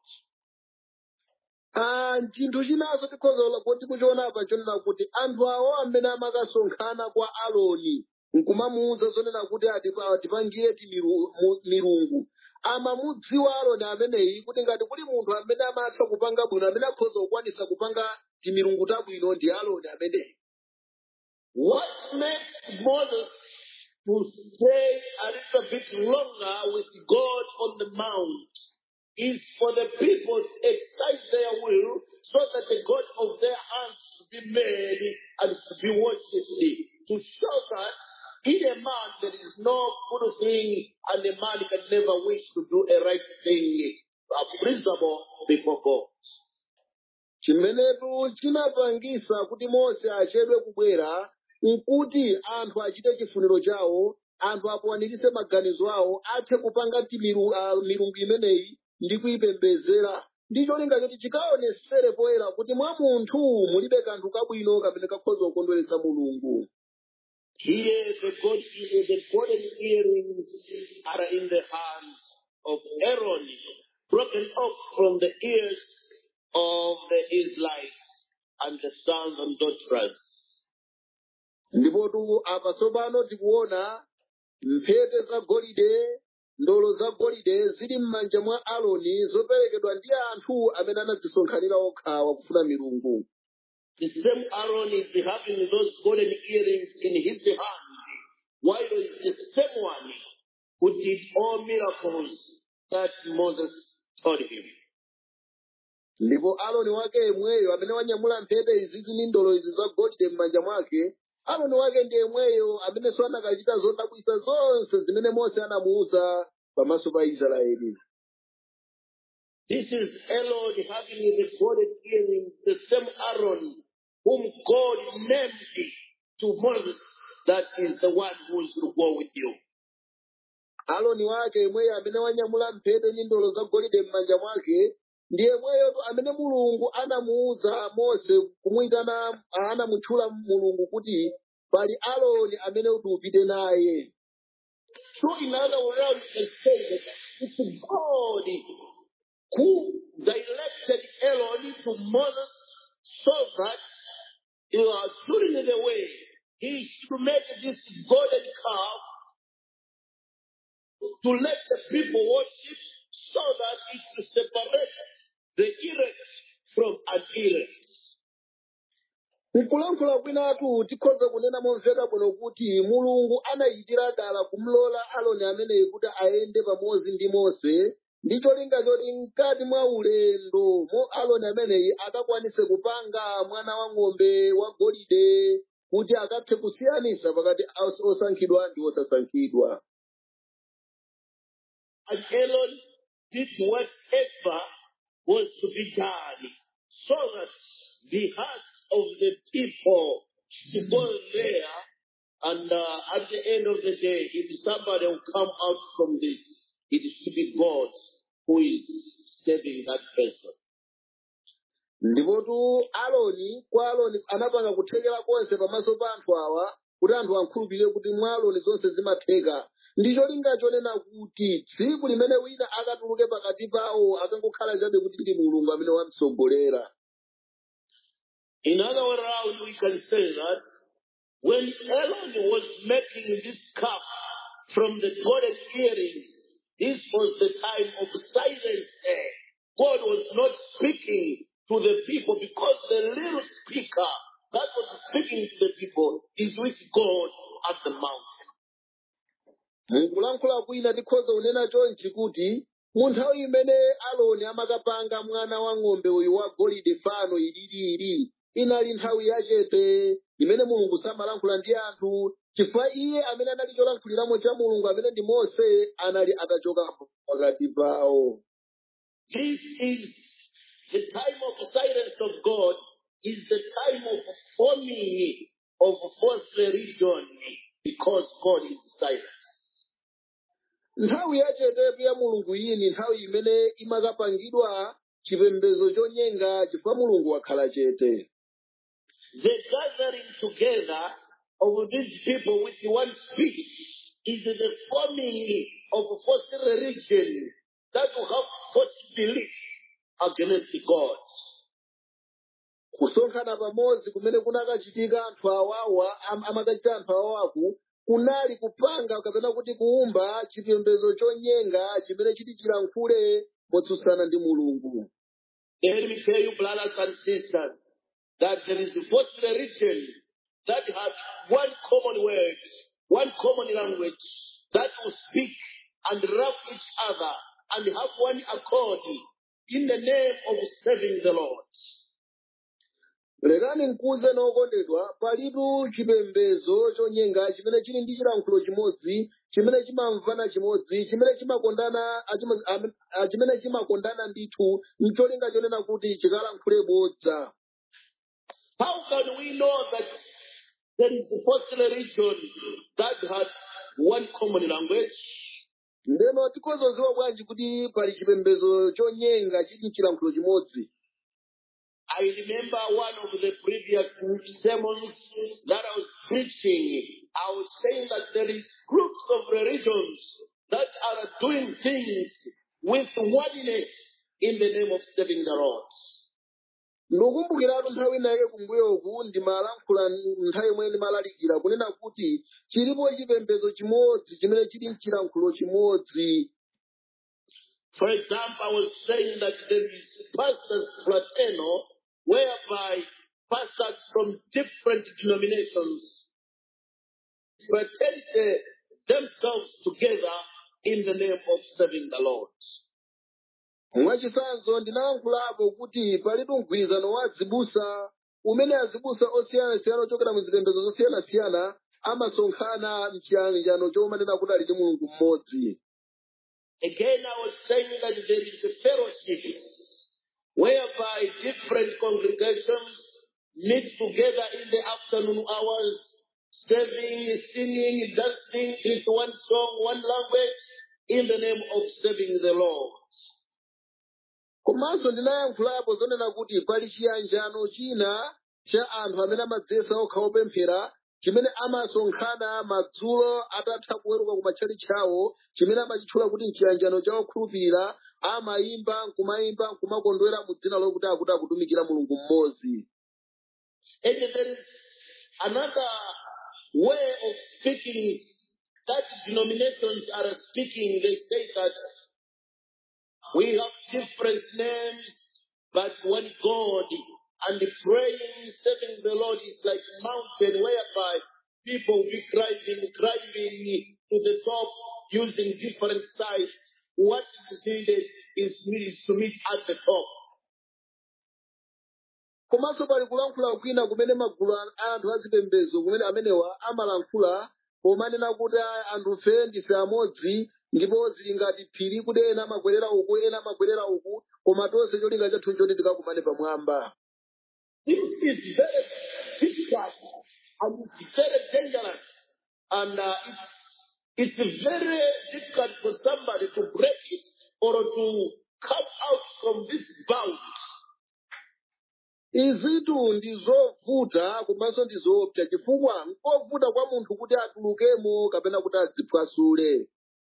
Chinthu chinanso tikhoza kuti kuchiona apa chonena kuti anthu awo amene amakasonkhana kwa Aaroni nkumamuwuza zonena kuti atipangire milungu amamudziwa Aaroni ameneyi kuti ngati kuli munthu amene amatha kupanga bwino amene akhoza kukwanisa kupanga timilungu tabwino ndi Aaroni ameneyi. What makes Moses to stay a little bit longer with God on the mount is for the people to exercise their will so that the God of their hands to be made and to be worshipped. To show that in a man there is no good thing and a man can never wish to do a right thing, principle before God. Chimenetu chinapangisa kuti Mose achedwe kubwera nkuti anthu achite chifuniro chawo, anthu akwaniritse maganizo awo, athe kupanga milungu imeneyi ndi kuyipembedzera. Ndi cholinga choti chikaonesere poyera kuti mwa munthu mulibe kanthu kabwino kamene kakhoza kukondweretsa Mulungu. Here the golden earrings are in the hands of Aaron, broken off from the ears of the Israelites and the sons and daughters. Ndipo apa tsopano tikuona mphete za golide, ndolo za golide zili m'manja mwa Aaroni zoperekedwa ndi anthu amene anadzisonkhanira okhawa kufuna milungu. The same Aaron is having those golden earrings in his hand, while it's the same one who did all miracles that Moses told him. Ndipo Aaroni wake yemweyo amene wanyamula mphete izi ndi ndolo izi za golide m'manja mwake, Aaroni wake ndi yemweyo amenenso anakachita zodabwitsa zonse zimene Mose anamuwuza pamaso pa Israeli. This is Aaron having the golden earrings, the same Aaron whom God named to Moses, that is the one who is to go with you. Aaroni wake yemweyo amene wanyamula mphete ndi ndolo za golide m'manja mwake ndi yemweyo amene Mulungu anamuwuza Mose kumuyitana, anamutchula Mulungu kuti pali Aaroni amene upite naye. So in other words, we can say that it's God who directed Aaron to Moses so that during the way he should make this golden calf to let the people worship so that he should separate the elect from an elect. Nkulankhula kwinatu tikhoza kunena momveka bwino kuti Mulungu anachitira dala kumlola Aaroni ameneyi kuti ayende pamodzi ndi Mose ndi cholinga choti mkati mwa ulendo Aaroni ameneyi akakwanise kupanga mwana wa ng'ombe wa golide kuti akathe kusiyanisa pakati osankhidwa ndi osasankhidwa. And Aaron did whatever was to be done so that the hearts of the people should go there, and at the end of the day, if somebody will come out from this, it should be God who is saving that person. Ndipotu Aaroni anapanga kuthekera konse pamaso pa anthu awa kuti anthu akhulupirire kuti mwa Aaroni zonse zimatheka ndicho linga chonena kuti tsiku limene wina akatuluke pakati pawo akangokhala chabe kuti ndi mulungu amene wamtsogolera. In other way around, we can say that when Aaron was making this cup from the golden earrings, this was the time of silence. God was not speaking to the people because the little speaker that was speaking to the people is with God at the mountain. Mukulankhula kwina tikhoza kunena chonchi kuti mu nthawi imene Aaroni amakapanga mwana wa ng'ombe uyu wa golide fano ilili inali nthawi yachete imene mulungu samalankhula ndi anthu chifukwa iye amene anali cholankhuliramo cha mulungu amene ndi Mose anali atachoka pakati pawo. This is the time of silence of God, is the time of forming of false religion because God is silent. Nthawi yachetepo ya mulungu iyi ni nthawi imene imakapangidwa chipembedzo chonyenga chifukwa mulungu wakhala chete. The gathering together of these people with one speech is the forming of false religion that will have false belief against God. Kusonkhana pamodzi kumene kunakachitika anthu awawa amakachita anthu awawaku kunali kupanga kapena kuti kuumba chipembedzo chonyenga chimene chiti chilankhule motsutsana ndi mulungu. Let me tell you, brothers and sisters, that there is a false religion that has one common word, one common language, that will speak and love each other and have one accord in the name of serving the Lord. Lekani nkuze nokondedwa palitu chipembedzo chonyenga chimene chili ndi chilankhulo chimodzi chimene chimamvana chimodzi chimene chimakondana ndithu mcholinga chonena kuti chikalankhule bodza. How can we know that there is a false religion that has one common language? Ndeno tikozoziwa bwanji kuti pali chipembedzo chonyenga chili chilankhulo chimodzi. I remember one of the previous sermons that I was preaching. I was saying that there is groups of religions that are doing things with oneness in the name of serving the Lord. Ndokumbukiratu nthawi inayake kumbuyoku ndimalankhula nthawi imwe ndimalalikira kunena kuti chilipo chipembedzo chimodzi chimene chili chilankhulo chimodzi. For example, I was saying that there is pastors fraternal, whereby pastors from different denominations fraternity themselves together in the name of serving the Lord. Mwachisanzo ndinalankhulapo kuti palitu mgwirizano wa azibusa umene azibusa osiyanasiyana ochokera mu zipembedzo zosiyanasiyana amasonkhana mchiyanjano chomanena kuti ali ndi mulungu mmodzi. Again, I was saying that there is a fellowship whereby different congregations meet together in the afternoon hours, serving, singing, dancing into one song, one language, in the name of serving the Lord. Komanso ndinayankhulapo zonena kuti pali chiyanjano china cha anthu amene amadziyesa okha opemphera chimene amasonkhana madzulo atatha kuweruka ku matchalichi awo chimene amachitchula kuti nchiyanjano cha okhulupirira amayimba nkumakondwera mu dzina lokuti akuti akutumikira mulungu mmodzi. And there is another way of speaking that denominations are speaking. They say that we have different names, but one God. And praying, serving the Lord is like a mountain whereby people will be climbing to the top using different sides. What is needed is to meet at the top. Komanso pali kulankhula kwina kumene magulu a anthu azipembedzo kumene amenewa amalankhula pomanena kuti anthufe ndife amodzi ndipo zili ngati phiri kuti ena amakwerera uku ena amakwerera uku koma tonse cholinga chathu choti tikakumane pamwamba. This is very difficult and it's very dangerous, and it's very difficult for somebody to break it or to come out from this bound. izitu ndi zovuta komanso ndi zoopsa chifukwa nkovuta kwa munthu kuti atulukemo kapena kuti adziphwasule.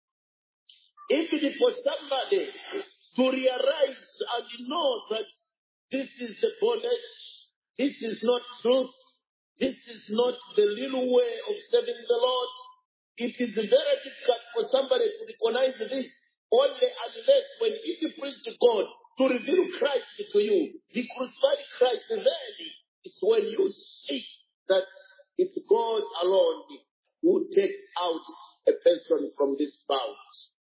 Even for somebody to realize and know that this is the bondage, this is not truth, this is not the little way of serving the Lord, it is very difficult for somebody to recognize this only unless when it pleased God to reveal Christ to you, the crucified Christ, then is when you see that it's God alone who takes out a person from this bound.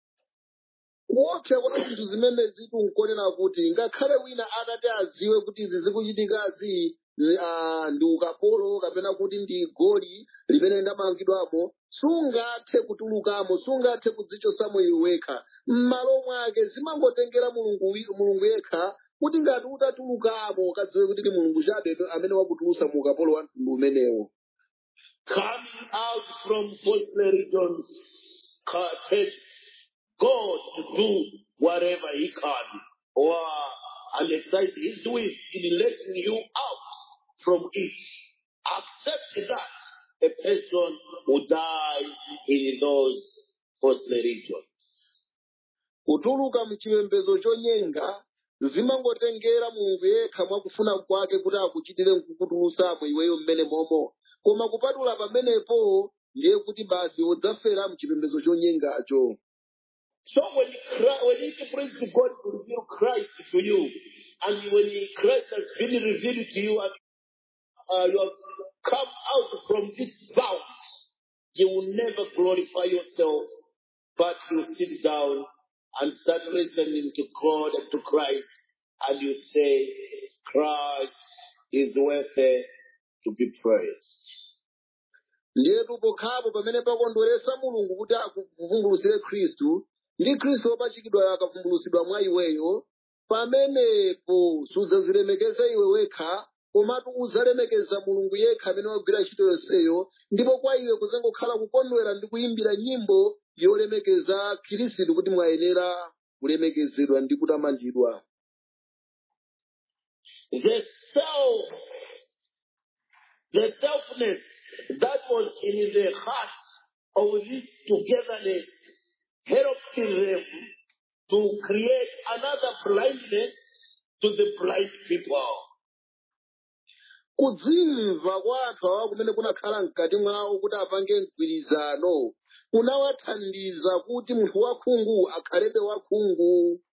Kuopsa kwa zinthu zimene zitu nkonena kuti ngakhale wina atati adziwe kuti izi zikuchitikazi ndi ukapolo kapena kuti ndi goli limene ndamangidwamo, sungathe kutulukamo, sungathe kudzichosamo iwe wekha. M'malo mwake zimangotengera mulungu yekha kuti ngati utatulukamo kadziwe kuti ndi mulungu chabe amene wakutulutsa mu ukapolo wa mtundu umenewo. Coming out from false religions takes God to do whatever He can, and exercise His will in letting you out from it. Accept that a person will die in those false religions. Kutuluka mchipembedzo chonyenga zimangotengera mulungu yekha mwakufuna kwake kuti akuchitire kukutulutsamo iweyo mmene momo, koma kupatula pamenepo ndiye kuti basi udzafera mchipembedzo chonyengacho. So when it brings to God to reveal Christ to you, and when Christ has been revealed to you, and you have come out from this bound, you will never glorify yourself, but you sit down and start listening to God and to Christ, and you say, Christ is worthy to be praised. Ndiyetu pokhapo pamene pakondweresa mulungu kuti akuvumbulutsire khristu ndi khristu wopachikidwa akavumbulutsidwa mwa iweyo, pamenepo sudzazilemekeza iwe wekha komatu udzalemekeza mulungu yekha amene wagwira ntchito yonseyo, ndipo kwa iwe kuzangokhala kukondwera ndi kuyimbira nyimbo yolemekeza khristu kuti mwayenera kulemekezedwa ndi kutamandidwa. The selfness that was in the heart of this togetherness helped them to create another blindness to the blind people. Kudzimva kwa anthu awa kumene kunakhala mkati mwawo kuti apange mgwirizano kunawathandiza kuti munthu wakhungu akhalebe wakhungu.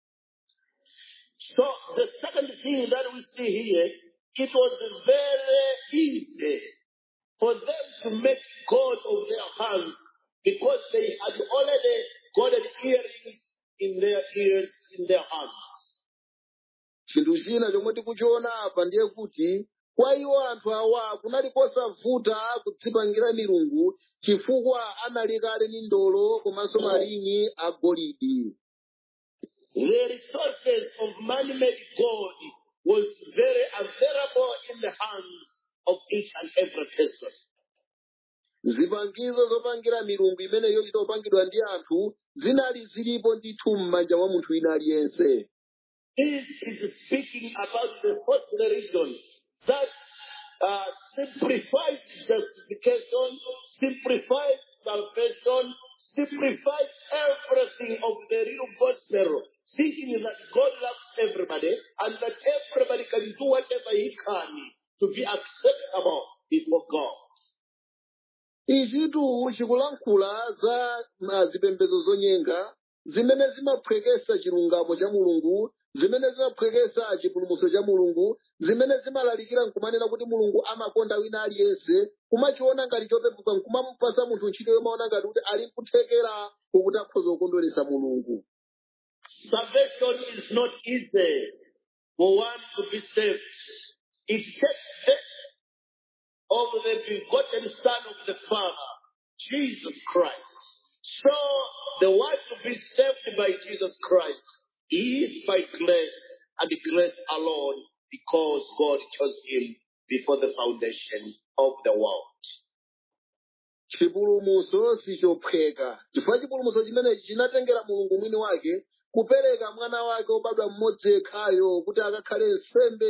So the second thing that we see here, it was very easy for them to make God of their hands because they had already golden earrings in their ears, in their hands. Chinthu china chomwe tikuchiona apa ndiye kuti kwa iwo anthu awa kunali kosavuta kudzipangira milungu chifukwa anali kale ndi ndolo komanso malingi agolide. The resources of man-made God was very available in the hands of each and every person. Zipangizo zopangira milungu imeneyo zitopangidwa ndi anthu zinali zilipo ndithu m'manja mwa munthu wina aliyense. This is speaking about the first religion that simplifies justification, simplifies salvation, simplifies everything of the real gospel, thinking that God loves everybody and that everybody can do whatever he can to be acceptable before God. Ichitu chikulankhula za zipembedzo zonyenga zimene zimaphwekesa chilungamo cha mulungu, zimene zimaphwekesa chipulumutso cha mulungu, zimene zimalalikira nkumanena kuti mulungu amakonda wina aliyense, kumachiona ngati chopepuka nkumamupasa munthu ntchito yomaona ngati kuti ali kuthekera kuti akhoza kukondweretsa mulungu. Salvation is not easy for one to be saved. It takes death of the begotten Son of the Father, Jesus Christ. So the one to be saved by Jesus Christ is by grace and grace alone, because God chose him before the foundation of the world. Chipulumutso sichophweka, chifukwa chipulumutso chimenechi chinatengera mulungu mwini wake kupereka mwana wake obadwa mmodzi yekhayo kuti akakhale nsembe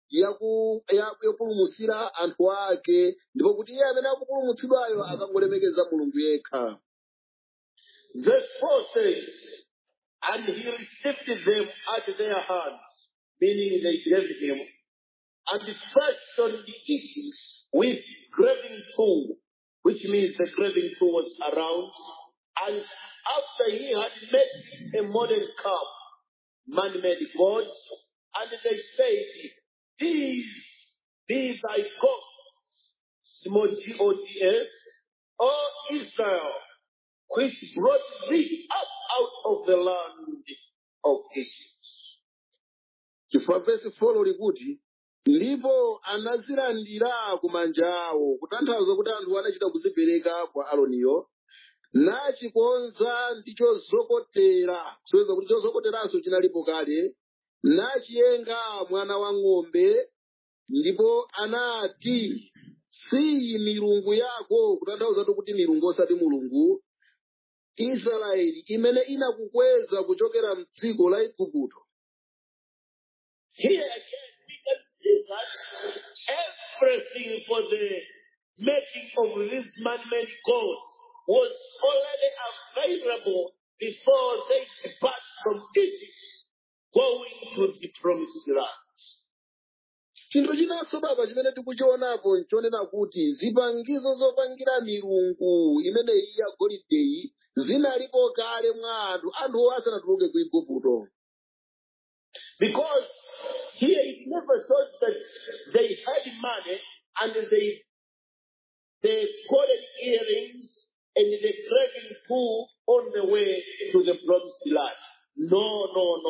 yakupulumutsira anthu ake, ndipo kuti iye amene akupulumutsidwayo akangolemekeza mulungu yekha. Verse 4 says, and he received them at their hands, meaning they gave him, and fashioned it with graving tool, which means the graving tool was around. And after he had made a modern calf, man-made gods, and they said, these thy gods, small G-O-D-S, O Israel, which brought thee up out of the land of Egypt. Chifukwa verse 4 likuti, ndipo anazilandira ku manja awo, kutanthauza kuti anthu anachita kuzipereka kwa Aaroniyo, nachikonza ndicho zokotera, kusonyeza kuti chozokoteranso chinalipo kale, nachiyenga mwana wa ng'ombe, ndipo anati, si milungu yako, kutanthauza kuti milungu osati mulungu, Israeli, imene inakukweza kuchokera m'dziko la Igupto. Here again, we can see that everything for the making of these man-made gods was already available before they depart from Egypt, going to the promised land. Chinthu chinanso baba chimene tikuchionapo nchonena kuti zipangizo zopangira milungu imeneyi ya golideyi zinalipo kale mwa anthu asanatuluke ku Igupto. Because here it never shows that they had money and the golden earrings and the graving tool on the way to the promised land. No.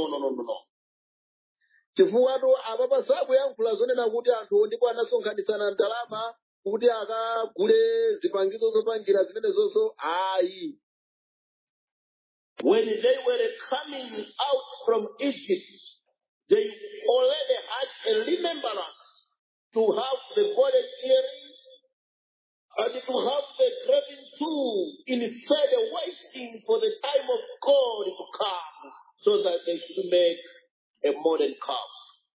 Chifukwa apa sakuyankhula zonena kuti anthu ndipo anasonkhanitsana ndalama kuti akagule zipangizo zopangira zimenezonso ayi. When they were coming out from Egypt, they already had a remembrance to have the golden earrings and to have the graving tool instead of waiting for the time of God to come so that they should make a modern calf.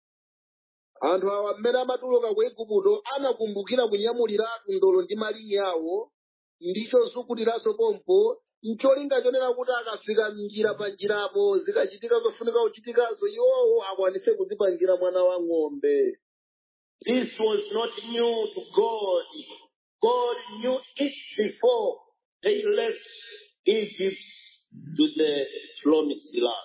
Anthu awa mmene amatuluka ku Igupto anakumbukira kunyamuliratu ndolo ndi malinyi awo, ndicho zukutiranso pompo, ncholinga chonena kuti akafika njira pa njirapo zikachitika zofunika kuchitikazo iwowo akwanise kudzipangira mwana wa ng'ombe. This was not new to God. God knew it before they left Egypt to the promised land.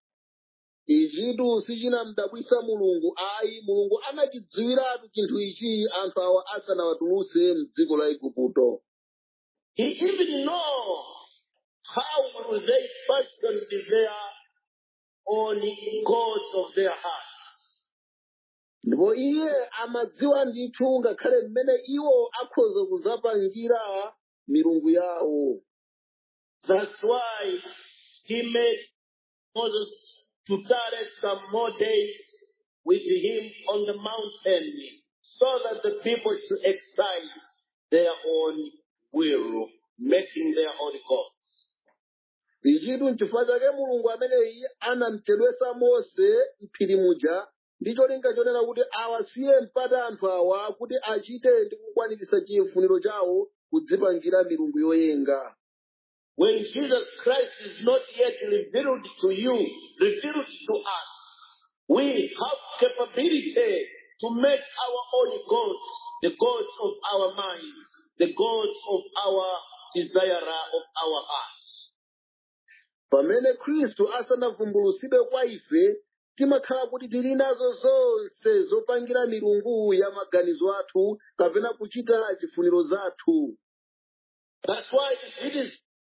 Ichitu sichinamdabwisa Mulungu, ayi Mulungu anachidziwiratu chinthu ichi anthu awa asanawatulutse m'dziko la Igupto. He even know how they fashioned their own gods of their hearts. Ndipo iye amadziwa ndithu ngakhale mmene iwo akhoza kuzapangira milungu yawo. That's why he made Moses to tarry some more days with him on the mountain, so that the people should exercise their own will, making their own gods. Ichitu n'chifukwa chake Mulungu ameneyi anamchedwesa Mose m'phiri muja, ndicho linga chonena kuti awasiye mpata anthu awa kuti achite ndi kukwaniritsa chifuniro chawo kudzipangira milungu yoyenga. When Jesus Christ is not yet revealed to you, revealed to us, we have capability to make our own gods, the gods of our minds, the gods of our desire of our hearts. Pamene Khristu asanavumbulutsidwe kwa ife, timakhala kuti tili nazo zonse zopangira milungu ya maganizo athu kapena kuchita chifuniro zathu. That's why it is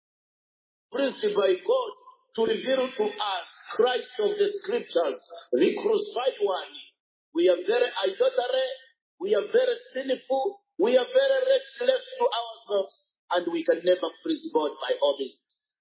pleased by God to reveal to us Christ of the scriptures, the crucified one. We are very idolatry, we are very sinful, we are very restless to ourselves, and we can never please God by all means.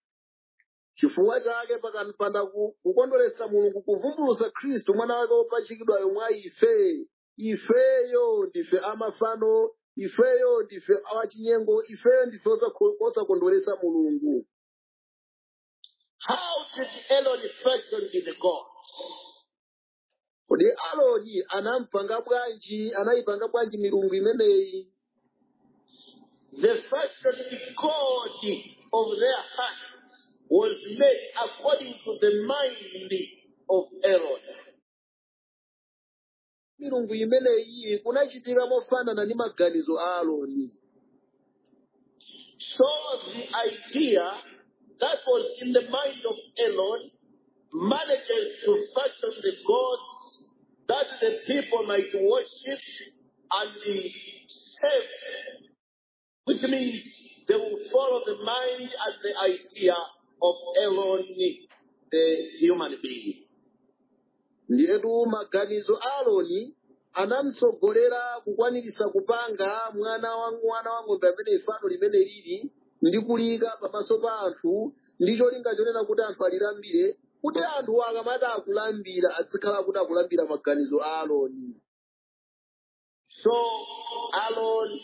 Chifukwa chake pakanipanda kukondweretsa Mulungu kuvumbulutsa Khristu mwana wake wopachikidwayo mwa ife. Ifeyo ndife amafano, ifeyo ndife awachinyengo, ifeyo ndife osakondweretsa Mulungu. How did Aaron fashion the God? kodi Aaroni anayipanga bwanji milungu imeneyi? The fashion code of their hearts was made according to the mind of Aaron. Milungu imeneyi kunachitika mofanana ndi maganizo a Aaroni. So the idea that was in the mind of Aaron manages to fashion the gods that the people might worship and serve, which means they will follow the mind and the idea of Aaron, the human being. Ndiyetu maganizo a Aaroni anamsogolera kukwanirisa kupanga mwana wa ng'ombe amene fano limene lili ndi kulika pamaso pa anthu ndi cholinga chonena kuti anthu alilambire, kuti anthu akamati akulambira azikhala kuti akulambira maganizo a Aaroni. So Aaron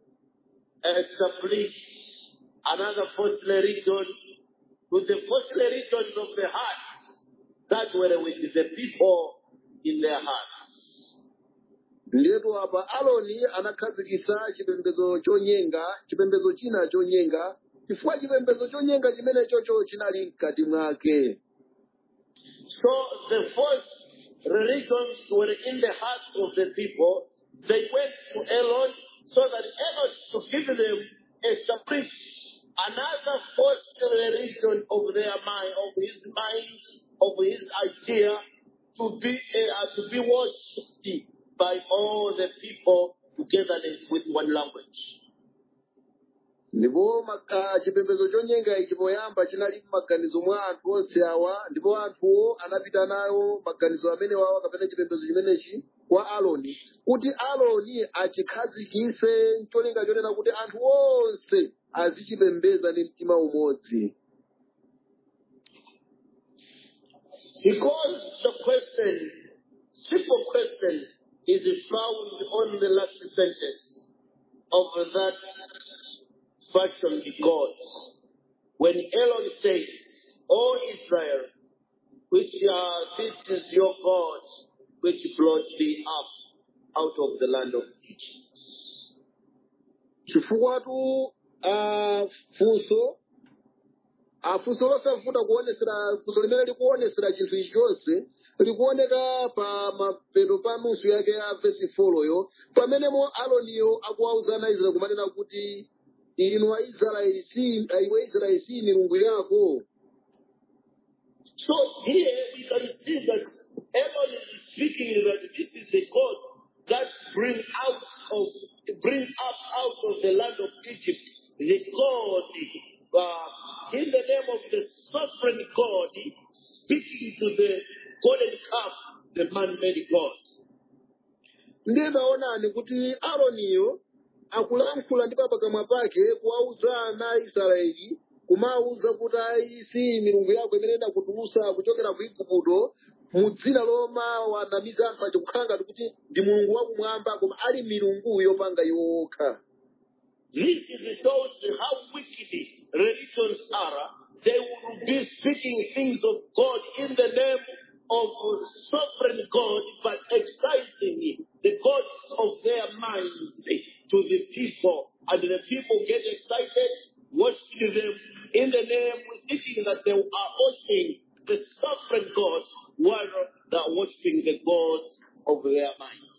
established another false religion to the false religions of the heart that were with the people in their hearts. Ndiyetu apa Aaroni anakhazikitsa chipembedzo china chonyenga, chifukwa chipembedzo chonyenga chimene chocho chinali mkati mwake. So the false religions were in the hearts of the people. They went to Aaron so that Aaron should give them establish another false religion of their mind, of his idea, to be worshipped by all the people togetherness with one language. Ndipo chipembedzo chonyenga ichi poyamba chinali m'maganizo mwa anthu onse awa, ndipo anthuwo anapita nayo maganizo amene wawa kapena chipembedzo chimenechi kwa Aaroni, kuti Aaroni achikhazikitse cholinga chonena kuti anthu onse azichipembedza ndi mtima umodzi. Because the simple question, is found on the last sentence of that version of God. When Aaron says, O Israel, which this is your God, which brought thee up out of the land of Egypt. Chifukwa funso losavuta kuonesera funso limene likuonesera chinthu ichi chonse likuoneka pa mapeto pa nusu yake ya verse 4 yo, pamenemo Aaroniyo akuwawuzana Israeli kumanena kuti inu Aisraeli si milungu yako. So here we can see that Aaron is speaking that this is the God that bring up out of the land of Egypt, the God in the name of the sovereign God, speaking to the golden calf, the man-made God. Ndiye taonani kuti Aaroniyo akulankhula ndi pakamwa pake kuwauza ana Israeli, kumawuza kuti ayi si milungu yako imene inakutulutsa kuchokera ku Igupto, mu dzina loma wanamiza anthu aja kukhala ngati kuti ndi mulungu wakumwamba, koma ali milungu yopanga yokha. This shows how wicked religions are. They will be speaking things of God in the name of sovereign God, but excising the gods of their minds to the people. And the people get excited, worshiping them in the name, thinking that they are worshiping the sovereign God, while they are worshiping the gods of their minds.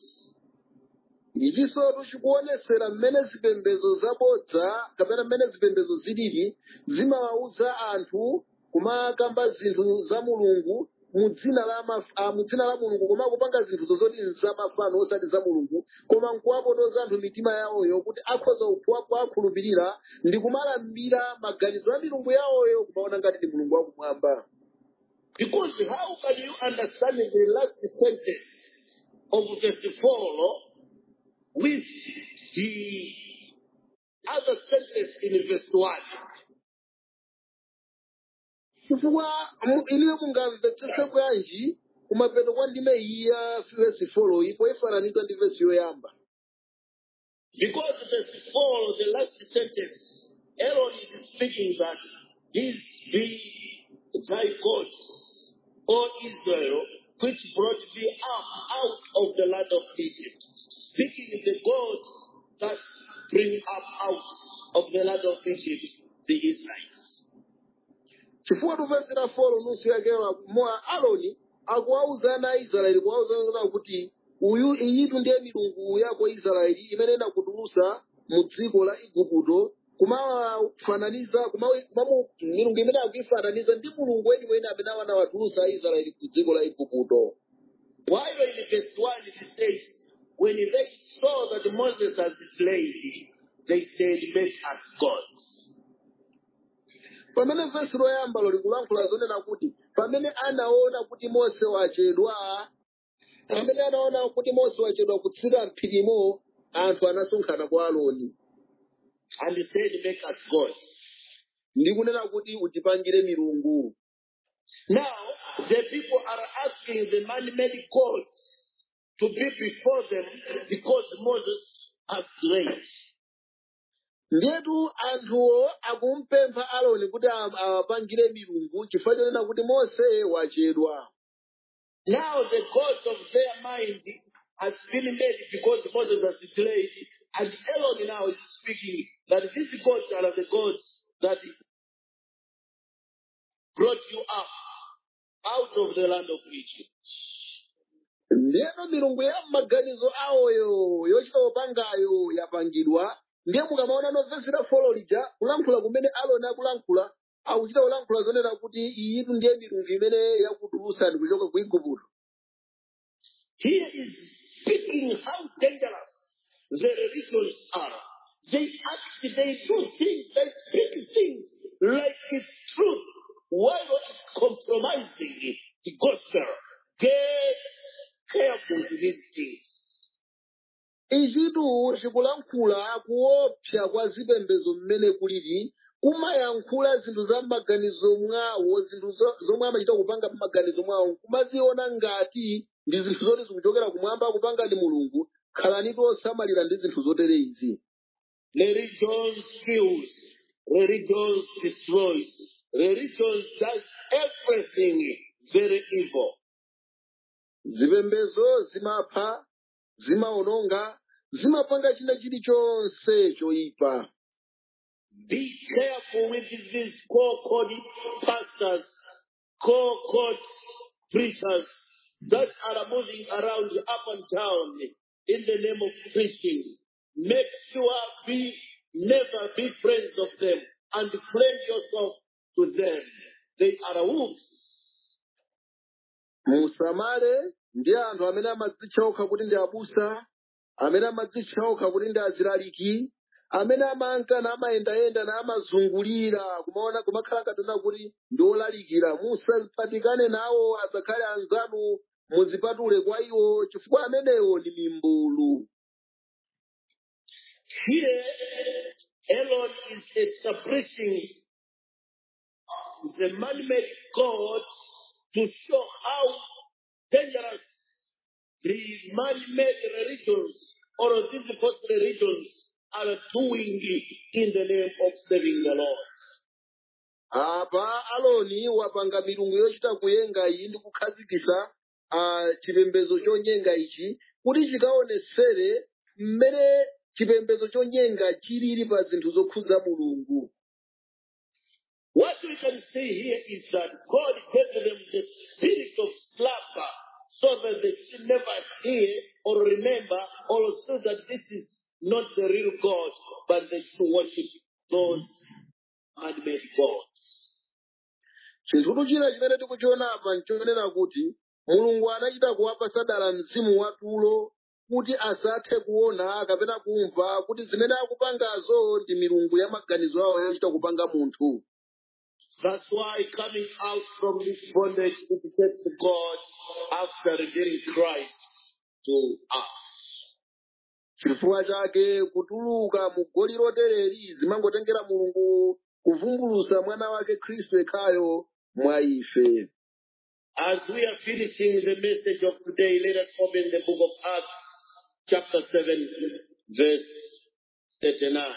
Ichiso tuchikuonesera mmene zipembedzo zabodza kapena mmene zipembedzo zilili zimawauza anthu kumakamba zinthu za Mulungu mu dzina la Mulungu, koma kupanga zinthu zozoti nzamafano osati za Mulungu, koma nkuwapotoza anthu mitima yawoyo kuti akhoza kuwakhulupirira ndi kumalambira maganizo a milungu yawoyo kumaona ngati ndi Mulungu wakumwamba. Because how can you understand the last sentence of verse 4 with the other sentence in verse 1? Chifukwa iliyo mungamvetsetse bwanji kumapeto kwa ndime iyi ya verse 4 ipo ifananiza ndi verse yoyamba. Because verse 4, the last sentence, Aaron is speaking that these be thy gods, O Israel, which brought thee up out of the land of Egypt. Speaking the gods that bring up out of the land of Egypt the Israelites. chifukwa tupezera folo nusu yakewa moa Aroni akuwauza ana Israeli kuwauzana kuti iyitu ndiye milungu yako Israeli imene inakutulutsa mu dziko la Igupto kumafananiza milungu imene akuifananiza ndi mulungu weniweni amene anawatulutsa Israeli ku dziko la Igupto. While in verse 1 it says, when they saw that Moses has delayed, they said, make us gods. Pamene verse loyamba likulankhula zonena kuti pamene anaona kuti Mose wachedwa, pamene anaona kuti Mose wachedwa kutsika mphirimo, anthu anasonkhana kwa Aroni. And he said, make us gods. Ndikunena kuti utipangire milungu. Now, the people are asking the man-made gods to be before them because Moses has delayed. Ndetu anthuwo akumpempha Aroni kuti apangire milungu chifukwa chonena kuti Mose wachedwa. Now the gods of their mind has been made because Moses has delayed, and Aaron now is speaking that these gods are the gods that brought you up out of the land of Egypt. Ndiyeno milungu ya maganizo awoyo yochita upangayo yapangidwa. Ndiye mukamaona novesera folo lija kulankhula kumene Aroni akulankhula akuchita kulankhula zonena kuti iyitu ndiye milungu imene yakutulutsani kuchoka ku Igupto. He is speaking how dangerous the religions are. They do things, they speak things like it's truth, while it's compromising the gospel. Get careful with these things. Ichitu chikulankhula kuopsa kwa zipembedzo mmene kulili kumayankhula zinthu za maganizo mwawo, zinthu zomwe amachita kupanga m'maganizo mwawo kumaziona ngati ndi zinthu zoti zikuchokera kumwamba kupanga ndi mulungu. Khalani osamalira ndi zinthu zotere izi. Religion kills, religion destroys, religion does everything very evil. Zipembedzo zimapha, zimaononga, zimapanga china chilichonse choyipa. Be careful with these so-called pastors, so-called preachers that are moving around up and down in the name of preaching. Make sure never be friends of them and friend yourself to them. They are wolves. Musamale ndi anthu amene amadzitcha kuti ndi abusa, amene amadzitcha kuti ndi azilaliki, amene amankana amayendayenda na amazungulira kumakhala kadona kuti ndi olalikira. Musapatikane nawo, asakhale anzanu, muzipatule kwa iwo chifukwa amenewo ndi mimbulu. Here, Aaron is establishing the man-made God to show how dangerous the man-made religions or these false religions are doing in the name of serving the Lord. Apa Aroni wapanga milungu yochita kuyenga iyi ndi kukhazikitsa chipembedzo chonyenga ichi kuti chikaonesere mmene chipembedzo chonyenga chilili pa zinthu zokhuza mulungu. What we can see here is that God gave them the spirit of slumber so that they should never hear or remember or say that this is not the real God, but they should worship those man-made gods. Chinthu china chimene tikuchiona apa nchonena kuti Mulungu anachita kuwapa sadala mzimu watulo kuti asathe kuona kapena kumva kuti zimene akupangazo ndi milungu ya maganizo awo yochita kupanga munthu. That's why coming out from this bondage, it takes God after revealing Christ to us. Chifukwa chake kutuluka mu goli lotereri zimangotengera Mulungu kuvumbulutsa mwana wake Khristu yekhayo mwa ife. As we are finishing the message of today, let us open the book of Acts, chapter 7, verse 39.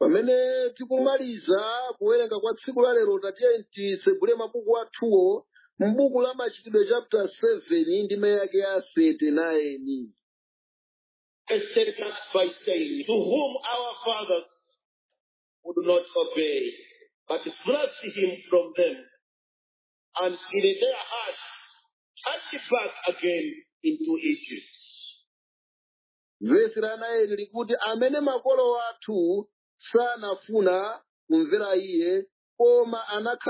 Pamene tikumaliza kuwerenga kwa tsiku la lero tatiye tisegule mabuku athuwo m'buku la Machitidwe chapter 7 ndime yake ya 39. It starts by saying, to whom our fathers would not obey, but thrust him from them, and in their hearts turned back again into Egypt. Vesi la 9 likuti amene makolo athu sanafuna kumvera iye, koma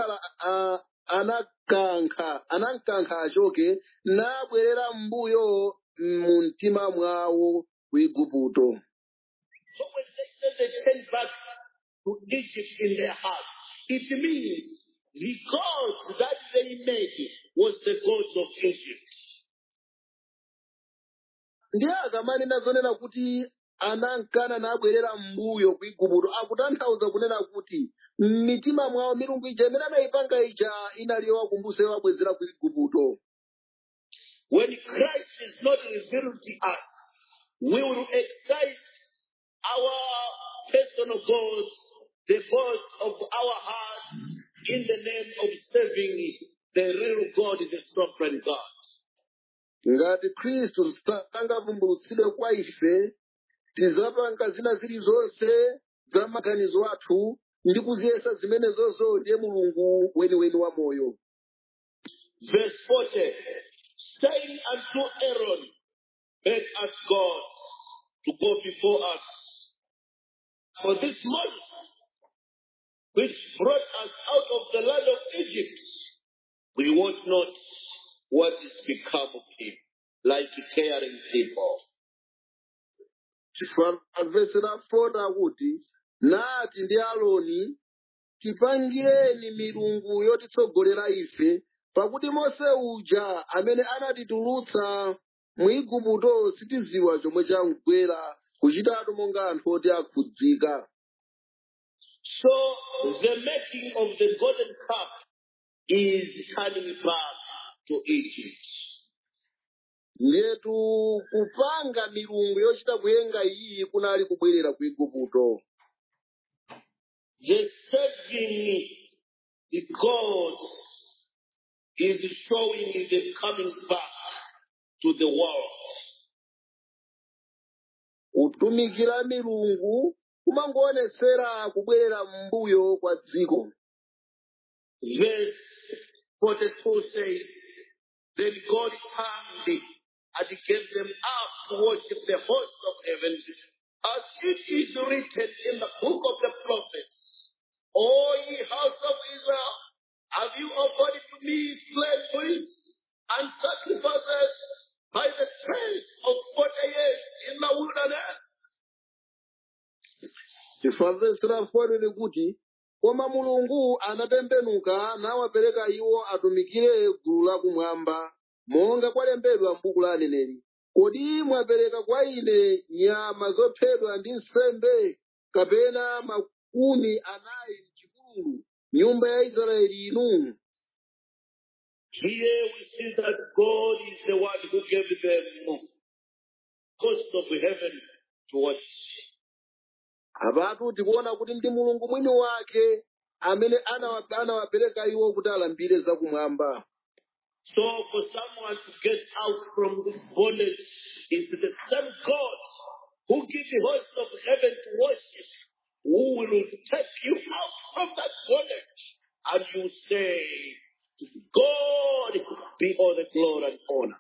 anamkankha achoke nabwerera m'mbuyo mu mtima mwawo ku Igupto. So when they said they turned back to Egypt in their hearts, it means the gods that they made was the gods of Egypt. Ndiye akamanena zonena kuti anamkana nabwerera m'mbuyo ku Igupto, akutanthauza kunena kuti m'mitima mwawo milungu ija imene anayipanga ija inali yowakumbutsa yowabwezera ku Igupto. When Christ is not revealed to us, we will exercise our personal gods, the gods of our hearts, in the name of serving the real God, the sovereign God. Ngati Khristu sangavumbulutsidwe kwa ife, tizapanga zina zilizonse za maganizo athu ndi kuziyesa zimenezozo ndiye Mulungu weniweni wa moyo. Verse 40, saying unto Aaron, make us gods to go before us. For this Moses, which brought us out of the land of Egypt, we want not what is become of him, like caring people. Vesi la 4 akuti, nati ndi Aaroni tipangireni milungu yotitsogolera ife, pakuti Mose uja amene anatitulutsa mu Igupto sitiziwa chomwe chamugwera, kuchitatu monga anthu oti akhudzika. So the making of the golden calf is turning back to Egypt. Ndiyetu kupanga milungu yochita kuyenga iyi kunali kubwerera ku Igupto. The serving the gods is showing the coming back to the world. Kutumikira milungu kumangoonetsera kubwerera m'mbuyo kwa dziko. Verse 42 says, then God turned and gave them up to worship the host of heaven, as it is written in the book of the prophets. O ye house of Israel, have you offered to me slain bulls and sacrifices by the space of 40 years in the wilderness? Vesi la 4 likuti, koma Mulungu anatembenuka nawapereka iwo atumikire gulu lakumwamba, monga kwalembedwa m'buku la aneneri. Kodi mwapereka kwa ine nyama zophedwa ndi nsembe, kapena makumi anayi m'chipululu, nyumba ya Israeli inu? Here we see that God is the one who gave them hosts of heaven to worship. Apatu tikuona kuti ndi Mulungu mwini wake amene anawapereka iwo kuti alambire zakumwamba. So for someone to get out from this bondage is the same God who gives the hosts of heaven to worship, who will take you out from that bondage, and you say, to God be all the glory and honor.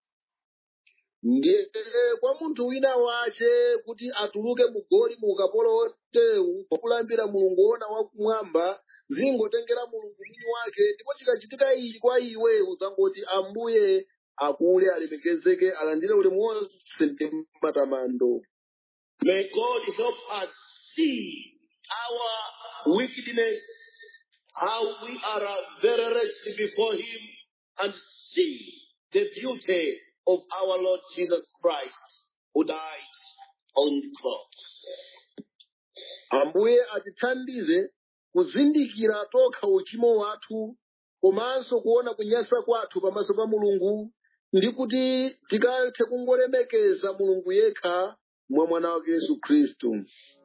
Ndiye kwa munthu wina wace kuti atuluke mugoli mu ukapolo wotewu kulambira Mulungu wona wakumwamba, zingotengera Mulungu mwini wake, ndipo chikachitika ichi kwa iwe uzangoti Ambuye akule alemekezeke alandire ulemu wonse ndi matamando. May God help us see our wickedness, how we are very wretched before him, and see the beauty of our Lord Jesus Christ, who died on the cross. Ambuye atithandize kuzindikira tokha uchimo wathu, komanso kuona kunyasa kwathu pamaso pa Mulungu, ndi kuti tikathe kungolemekeza Mulungu yekha mwa mwana wake Yesu Khristu.